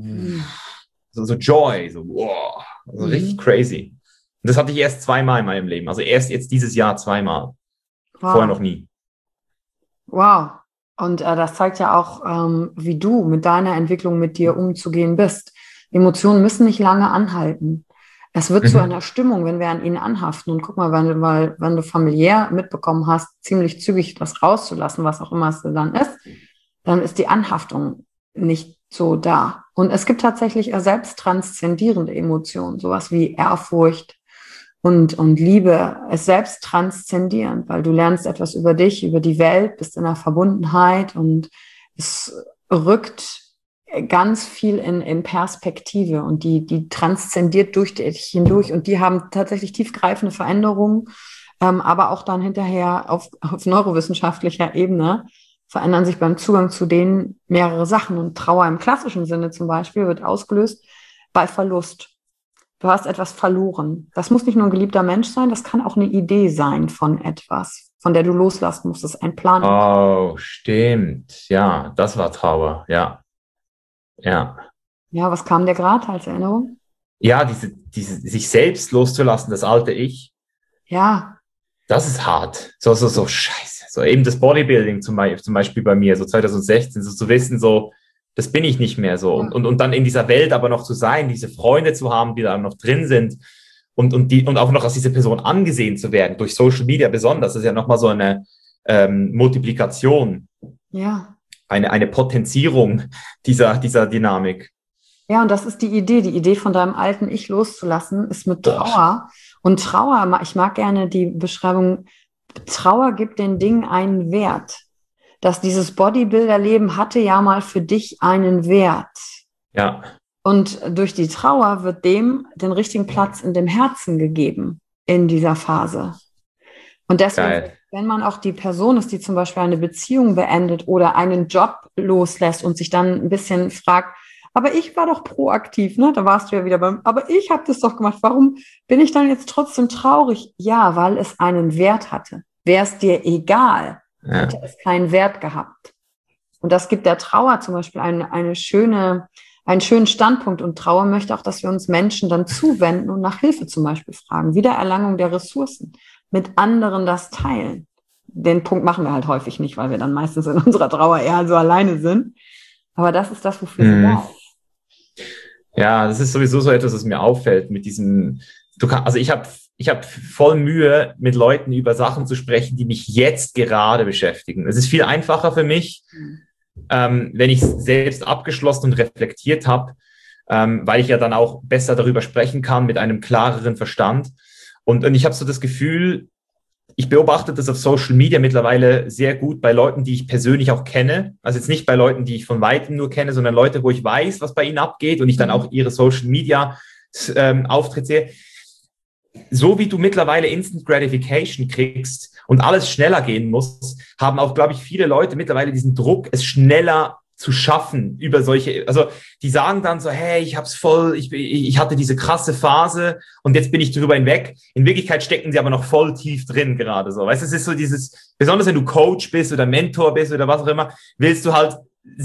[SPEAKER 2] Joy, so wow, also richtig crazy. Und das hatte ich erst 2-mal in meinem Leben, also erst jetzt dieses Jahr 2-mal, vorher noch nie.
[SPEAKER 1] Wow. Und das zeigt ja auch, wie du mit deiner Entwicklung mit dir umzugehen bist. Emotionen müssen nicht lange anhalten. Es wird zu einer Stimmung, wenn wir an ihnen anhaften. Und guck mal, wenn du familiär mitbekommen hast, ziemlich zügig das rauszulassen, was auch immer es dann ist die Anhaftung nicht so da. Und es gibt tatsächlich selbst transzendierende Emotionen, sowas wie Ehrfurcht und Liebe, es selbst transzendierend, weil du lernst etwas über dich, über die Welt, bist in der Verbundenheit und es rückt ganz viel in Perspektive und die transzendiert durch dich hindurch und die haben tatsächlich tiefgreifende Veränderungen, aber auch dann hinterher auf neurowissenschaftlicher Ebene verändern sich beim Zugang zu denen mehrere Sachen und Trauer im klassischen Sinne zum Beispiel wird ausgelöst bei Verlust. Du hast etwas verloren. Das muss nicht nur ein geliebter Mensch sein, das kann auch eine Idee sein von etwas, von der du loslassen musst. Das ist ein Plan.
[SPEAKER 2] Oh, stimmt. Ja, das war Trauer. Ja. Ja.
[SPEAKER 1] Ja, was kam dir gerade als Erinnerung?
[SPEAKER 2] Ja, diese sich selbst loszulassen, das alte Ich.
[SPEAKER 1] Ja.
[SPEAKER 2] Das ist hart. So scheiße. So eben das Bodybuilding zum Beispiel bei mir, so 2016, so zu wissen, so, das bin ich nicht mehr so. Und dann in dieser Welt aber noch zu sein, diese Freunde zu haben, die da noch drin sind und auch noch als diese Person angesehen zu werden, durch Social Media besonders. Das ist ja nochmal so eine Multiplikation.
[SPEAKER 1] Ja.
[SPEAKER 2] Eine Potenzierung dieser Dynamik.
[SPEAKER 1] Ja, und das ist die Idee von deinem alten Ich loszulassen, ist mit Trauer. Und Trauer, ich mag gerne die Beschreibung, Trauer gibt den Dingen einen Wert. Dass dieses Bodybuilder-Leben hatte ja mal für dich einen Wert.
[SPEAKER 2] Ja.
[SPEAKER 1] Und durch die Trauer wird dem den richtigen Platz in dem Herzen gegeben in dieser Phase. Und deswegen,
[SPEAKER 2] Geil.
[SPEAKER 1] wenn man auch die Person ist, die zum Beispiel eine Beziehung beendet oder einen Job loslässt und sich dann ein bisschen fragt, aber ich war doch proaktiv, ne? Da warst du ja wieder aber ich habe das doch gemacht. Warum bin ich dann jetzt trotzdem traurig? Ja, weil es einen Wert hatte. Wäre es dir egal, hätte es keinen Wert gehabt. Und das gibt der Trauer zum Beispiel einen schönen Standpunkt. Und Trauer möchte auch, dass wir uns Menschen dann zuwenden und nach Hilfe zum Beispiel fragen. Wiedererlangung der Ressourcen. Mit anderen das teilen. Den Punkt machen wir halt häufig nicht, weil wir dann meistens in unserer Trauer eher so alleine sind. Aber das ist das, wofür wir da ist.
[SPEAKER 2] Ja, das ist sowieso so etwas, was mir auffällt mit diesem, ich habe voll Mühe, mit Leuten über Sachen zu sprechen, die mich jetzt gerade beschäftigen. Es ist viel einfacher für mich, wenn ich selbst abgeschlossen und reflektiert habe, weil ich ja dann auch besser darüber sprechen kann mit einem klareren Verstand. Und ich habe so das Gefühl, ich beobachte das auf Social Media mittlerweile sehr gut bei Leuten, die ich persönlich auch kenne. Also jetzt nicht bei Leuten, die ich von Weitem nur kenne, sondern Leute, wo ich weiß, was bei ihnen abgeht und ich dann auch ihre Social Media Auftritte sehe. So wie du mittlerweile Instant Gratification kriegst und alles schneller gehen muss, haben auch, glaube ich, viele Leute mittlerweile diesen Druck, es schneller zu schaffen über solche, also die sagen dann so, hey, ich hatte diese krasse Phase und jetzt bin ich drüber hinweg. In Wirklichkeit stecken sie aber noch voll tief drin gerade so. Weißt du, es ist so dieses, besonders wenn du Coach bist oder Mentor bist oder was auch immer, willst du halt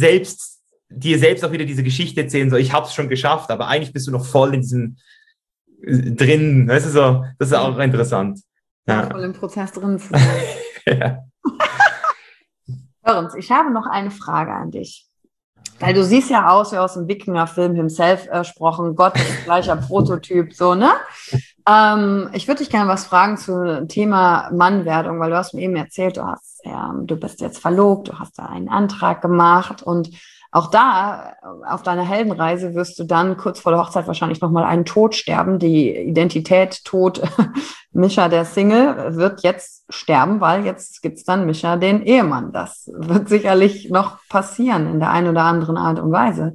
[SPEAKER 2] dir selbst auch wieder diese Geschichte erzählen, so, ich hab's schon geschafft, aber eigentlich bist du noch voll in diesem drin, weißt du so, das ist auch interessant.
[SPEAKER 1] Ja, voll im Prozess drin zu sein. Ja. Hör uns, ich habe noch eine Frage an dich. Weil du siehst ja aus wie aus dem Wikinger-Film Himself gesprochen, Gott ist gleicher Prototyp, so, ne? Ich würde dich gerne was fragen zum Thema Mannwerdung, weil du hast mir eben erzählt, du bist jetzt verlobt, du hast da einen Antrag gemacht und auch da, auf deiner Heldenreise wirst du dann kurz vor der Hochzeit wahrscheinlich nochmal einen Tod sterben. Die Identität Tod Mischa, der Single, wird jetzt sterben, weil jetzt gibt's dann Mischa, den Ehemann. Das wird sicherlich noch passieren in der einen oder anderen Art und Weise.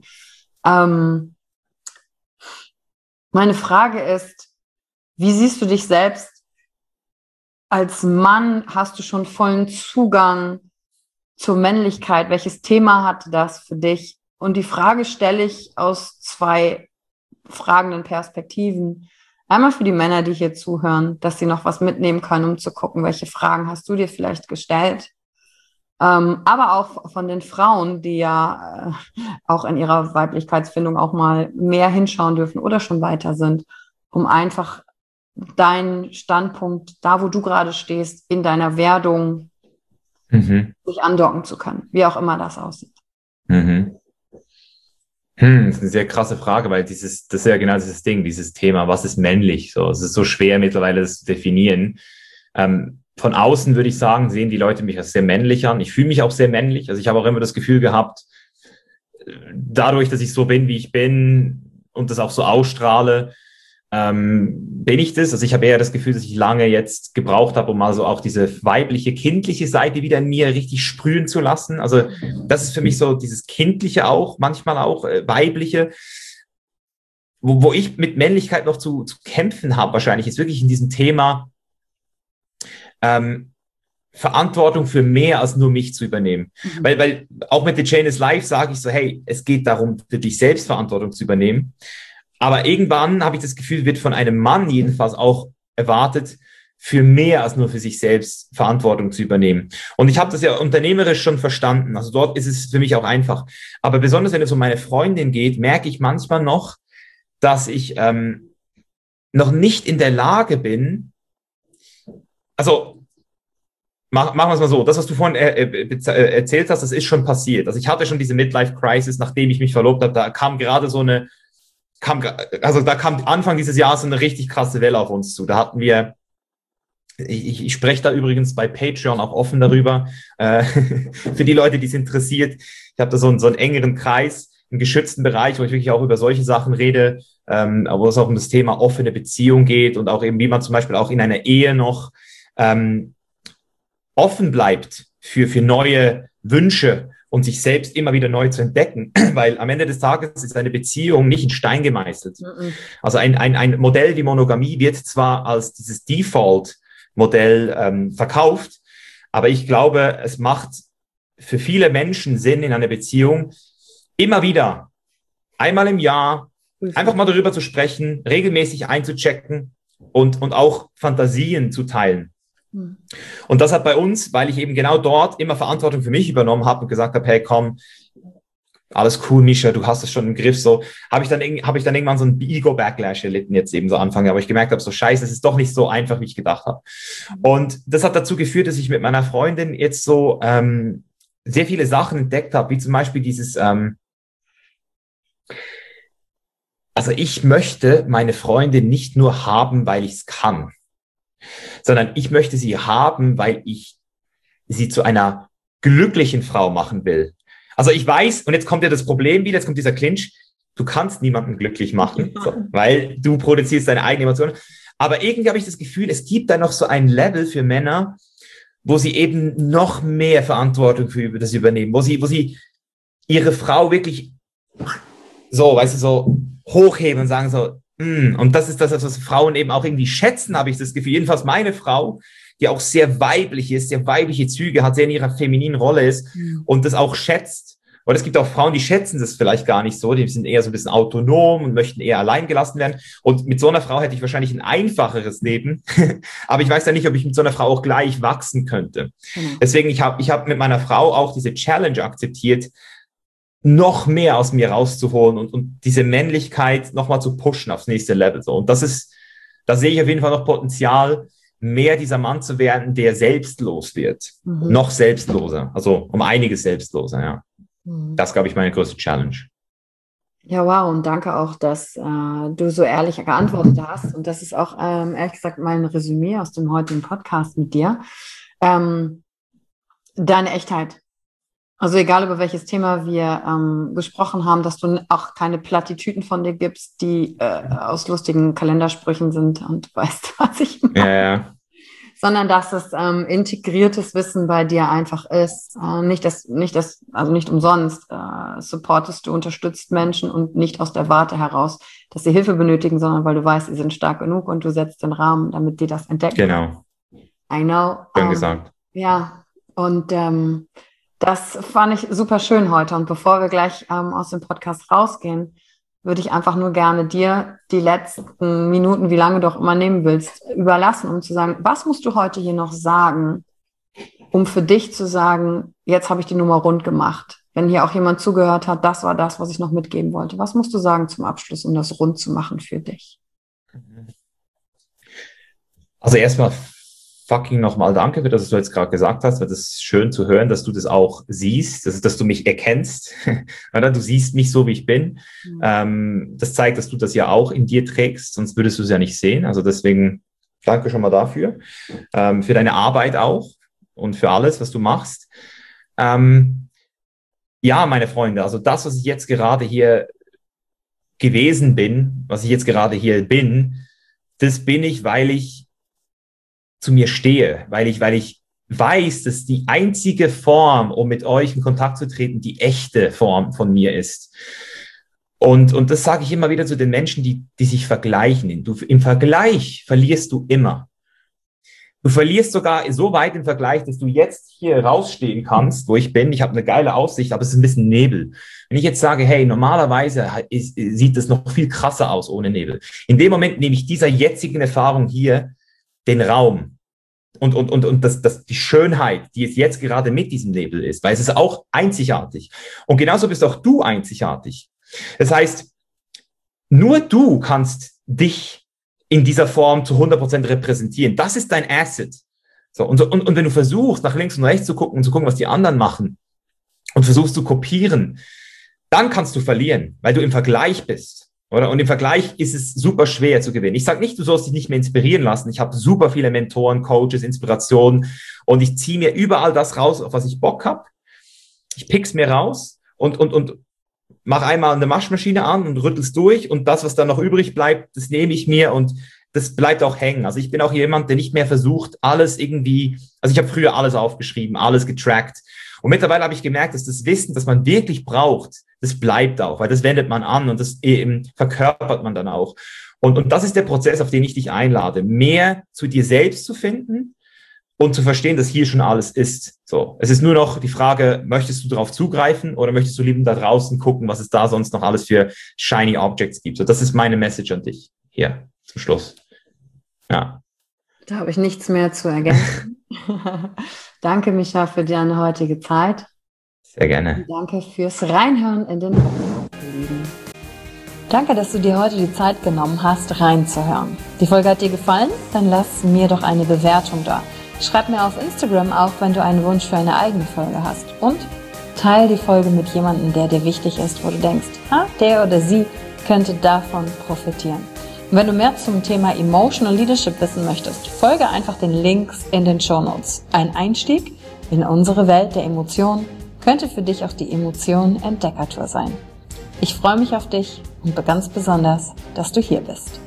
[SPEAKER 1] Meine Frage ist, wie siehst du dich selbst als Mann? Hast du schon vollen Zugang zur Männlichkeit? Welches Thema hatte das für dich? Und die Frage stelle ich aus zwei fragenden Perspektiven. Einmal für die Männer, die hier zuhören, dass sie noch was mitnehmen können, um zu gucken, welche Fragen hast du dir vielleicht gestellt. Aber auch von den Frauen, die ja auch in ihrer Weiblichkeitsfindung auch mal mehr hinschauen dürfen oder schon weiter sind, um einfach deinen Standpunkt, da wo du gerade stehst, in deiner Werdung sich andocken zu können, wie auch immer das aussieht.
[SPEAKER 2] Das ist eine sehr krasse Frage, weil das ist ja genau dieses Ding, dieses Thema, was ist männlich? So, es ist so schwer mittlerweile das zu definieren. Von außen würde ich sagen, sehen die Leute mich als sehr männlich an. Ich fühle mich auch sehr männlich. Also ich habe auch immer das Gefühl gehabt, dadurch, dass ich so bin, wie ich bin und das auch so ausstrahle, bin ich das. Also ich habe eher das Gefühl, dass ich lange jetzt gebraucht habe, um also auch diese weibliche, kindliche Seite wieder in mir richtig sprühen zu lassen. Also das ist für mich so dieses Kindliche auch, manchmal auch weibliche, wo ich mit Männlichkeit noch zu kämpfen habe wahrscheinlich, ist wirklich in diesem Thema Verantwortung für mehr als nur mich zu übernehmen. Weil auch mit The Chain is Life sage ich so, hey, es geht darum, für dich selbst Verantwortung zu übernehmen. Aber irgendwann habe ich das Gefühl, wird von einem Mann jedenfalls auch erwartet, für mehr als nur für sich selbst Verantwortung zu übernehmen. Und ich habe das ja unternehmerisch schon verstanden. Also dort ist es für mich auch einfach. Aber besonders, wenn es um meine Freundin geht, merke ich manchmal noch, dass ich noch nicht in der Lage bin, also machen wir es mal so, das, was du vorhin erzählt hast, das ist schon passiert. Also ich hatte schon diese Midlife-Crisis, nachdem ich mich verlobt habe, da kam gerade da kam Anfang dieses Jahres so eine richtig krasse Welle auf uns zu. Da hatten wir Ich spreche da übrigens bei Patreon auch offen darüber, für die Leute, die es interessiert. Ich habe da so einen engeren Kreis, einen geschützten Bereich, wo ich wirklich auch über solche Sachen rede, wo es auch um das Thema offene Beziehung geht und auch eben, wie man zum Beispiel auch in einer Ehe noch offen bleibt für neue Wünsche und sich selbst immer wieder neu zu entdecken, weil am Ende des Tages ist eine Beziehung nicht in Stein gemeißelt. Also ein Modell wie Monogamie wird zwar als dieses Default-Modell verkauft, aber ich glaube, es macht für viele Menschen Sinn in einer Beziehung, immer wieder, einmal im Jahr, einfach mal darüber zu sprechen, regelmäßig einzuchecken und auch Fantasien zu teilen. Und das hat bei uns, weil ich eben genau dort immer Verantwortung für mich übernommen habe und gesagt habe, hey, komm, alles cool, Mischa, du hast es schon im Griff, so, habe ich dann irgendwann so einen Ego-Backlash erlitten, jetzt eben so Anfang, aber ich gemerkt habe, so scheiße, es ist doch nicht so einfach, wie ich gedacht habe. Und das hat dazu geführt, dass ich mit meiner Freundin jetzt so sehr viele Sachen entdeckt habe, wie zum Beispiel dieses, also ich möchte meine Freundin nicht nur haben, weil ich es kann, sondern ich möchte sie haben, weil ich sie zu einer glücklichen Frau machen will. Also ich weiß, und jetzt kommt ja das Problem wieder, jetzt kommt dieser Clinch, du kannst niemanden glücklich machen, so, weil du produzierst deine eigenen Emotionen. Aber irgendwie habe ich das Gefühl, es gibt da noch so ein Level für Männer, wo sie eben noch mehr Verantwortung für das übernehmen, wo sie ihre Frau wirklich so, weißt du, so hochheben und sagen so, und das ist das, was Frauen eben auch irgendwie schätzen, habe ich das Gefühl. Jedenfalls meine Frau, die auch sehr weiblich ist, sehr weibliche Züge hat, sehr in ihrer femininen Rolle ist und das auch schätzt. Und es gibt auch Frauen, die schätzen das vielleicht gar nicht so, die sind eher so ein bisschen autonom und möchten eher allein gelassen werden. Und mit so einer Frau hätte ich wahrscheinlich ein einfacheres Leben. Aber ich weiß ja nicht, ob ich mit so einer Frau auch gleich wachsen könnte. Deswegen, ich hab mit meiner Frau auch diese Challenge akzeptiert, noch mehr aus mir rauszuholen und diese Männlichkeit nochmal zu pushen aufs nächste Level. So. Und da sehe ich auf jeden Fall noch Potenzial, mehr dieser Mann zu werden, der selbstlos wird. Noch selbstloser, also um einiges selbstloser, ja. Das, glaube ich, meine größte Challenge.
[SPEAKER 1] Ja, wow, und danke auch, dass du so ehrlich geantwortet hast. Und das ist auch, ehrlich gesagt, mein Resümee aus dem heutigen Podcast mit dir. Deine Echtheit. Also egal, über welches Thema wir gesprochen haben, dass du auch keine Plattitüden von dir gibst, die aus lustigen Kalendersprüchen sind und weißt, was ich meine.
[SPEAKER 2] Ja.
[SPEAKER 1] Sondern dass es integriertes Wissen bei dir einfach ist. Nicht umsonst supportest du, unterstützt Menschen und nicht aus der Warte heraus, dass sie Hilfe benötigen, sondern weil du weißt, sie sind stark genug und du setzt den Rahmen, damit die das entdecken.
[SPEAKER 2] Genau.
[SPEAKER 1] I know.
[SPEAKER 2] Schön gesagt.
[SPEAKER 1] Ja, und das fand ich super schön heute. Und bevor wir gleich aus dem Podcast rausgehen, würde ich einfach nur gerne dir die letzten Minuten, wie lange du auch immer nehmen willst, überlassen, um zu sagen, was musst du heute hier noch sagen, um für dich zu sagen, jetzt habe ich die Nummer rund gemacht. Wenn hier auch jemand zugehört hat, das war das, was ich noch mitgeben wollte. Was musst du sagen zum Abschluss, um das rund zu machen für dich?
[SPEAKER 2] Also erstmal fucking nochmal danke für das, was du jetzt gerade gesagt hast, weil das ist schön zu hören, dass du das auch siehst, dass du mich erkennst. Du siehst mich so, wie ich bin. Das zeigt, dass du das ja auch in dir trägst, sonst würdest du es ja nicht sehen. Also deswegen danke schon mal dafür, für deine Arbeit auch und für alles, was du machst. Ja, meine Freunde, also das, was ich jetzt gerade hier gewesen bin, was ich jetzt gerade hier bin, das bin ich, weil ich zu mir stehe, weil ich weiß, dass die einzige Form, um mit euch in Kontakt zu treten, die echte Form von mir ist. Und das sage ich immer wieder zu den Menschen, die sich vergleichen. Im Vergleich verlierst du immer. Du verlierst sogar so weit im Vergleich, dass du jetzt hier rausstehen kannst, wo ich bin. Ich habe eine geile Aussicht, aber es ist ein bisschen Nebel. Wenn ich jetzt sage, hey, normalerweise sieht es noch viel krasser aus ohne Nebel. In dem Moment nehme ich dieser jetzigen Erfahrung hier den Raum und die Schönheit, die es jetzt gerade mit diesem Nebel ist, weil es ist auch einzigartig. Und genauso bist auch du einzigartig. Das heißt, nur du kannst dich in dieser Form zu 100% repräsentieren. Das ist dein Asset. So, und wenn du versuchst, nach links und rechts zu gucken und zu gucken, was die anderen machen und versuchst zu kopieren, dann kannst du verlieren, weil du im Vergleich bist. Oder? Und im Vergleich ist es super schwer zu gewinnen. Ich sage nicht, du sollst dich nicht mehr inspirieren lassen. Ich habe super viele Mentoren, Coaches, Inspirationen und ich ziehe mir überall das raus, auf was ich Bock habe. Ich pick's mir raus und mach einmal eine Waschmaschine an und rüttel's durch und das, was dann noch übrig bleibt, das nehme ich mir und das bleibt auch hängen. Also ich bin auch jemand, der nicht mehr versucht, alles irgendwie, also ich habe früher alles aufgeschrieben, alles getrackt. Und mittlerweile habe ich gemerkt, dass das Wissen, das man wirklich braucht, das bleibt auch, weil das wendet man an und das eben verkörpert man dann auch. Und das ist der Prozess, auf den ich dich einlade, mehr zu dir selbst zu finden und zu verstehen, dass hier schon alles ist. So, es ist nur noch die Frage, möchtest du darauf zugreifen oder möchtest du lieber da draußen gucken, was es da sonst noch alles für shiny Objects gibt. So, das ist meine Message an dich hier zum Schluss. Ja.
[SPEAKER 1] Da habe ich nichts mehr zu ergänzen. Danke, Micha, für deine heutige Zeit.
[SPEAKER 2] Sehr gerne.
[SPEAKER 1] Und danke fürs Reinhören in den Podcast. Danke, dass du dir heute die Zeit genommen hast, reinzuhören. Die Folge hat dir gefallen? Dann lass mir doch eine Bewertung da. Schreib mir auf Instagram auch, wenn du einen Wunsch für eine eigene Folge hast. Und teile die Folge mit jemandem, der dir wichtig ist, wo du denkst, der oder sie könnte davon profitieren. Und wenn du mehr zum Thema Emotional Leadership wissen möchtest, folge einfach den Links in den Shownotes. Ein Einstieg in unsere Welt der Emotionen könnte für dich auch die Emotionen-Entdeckertour sein. Ich freue mich auf dich und ganz besonders, dass du hier bist.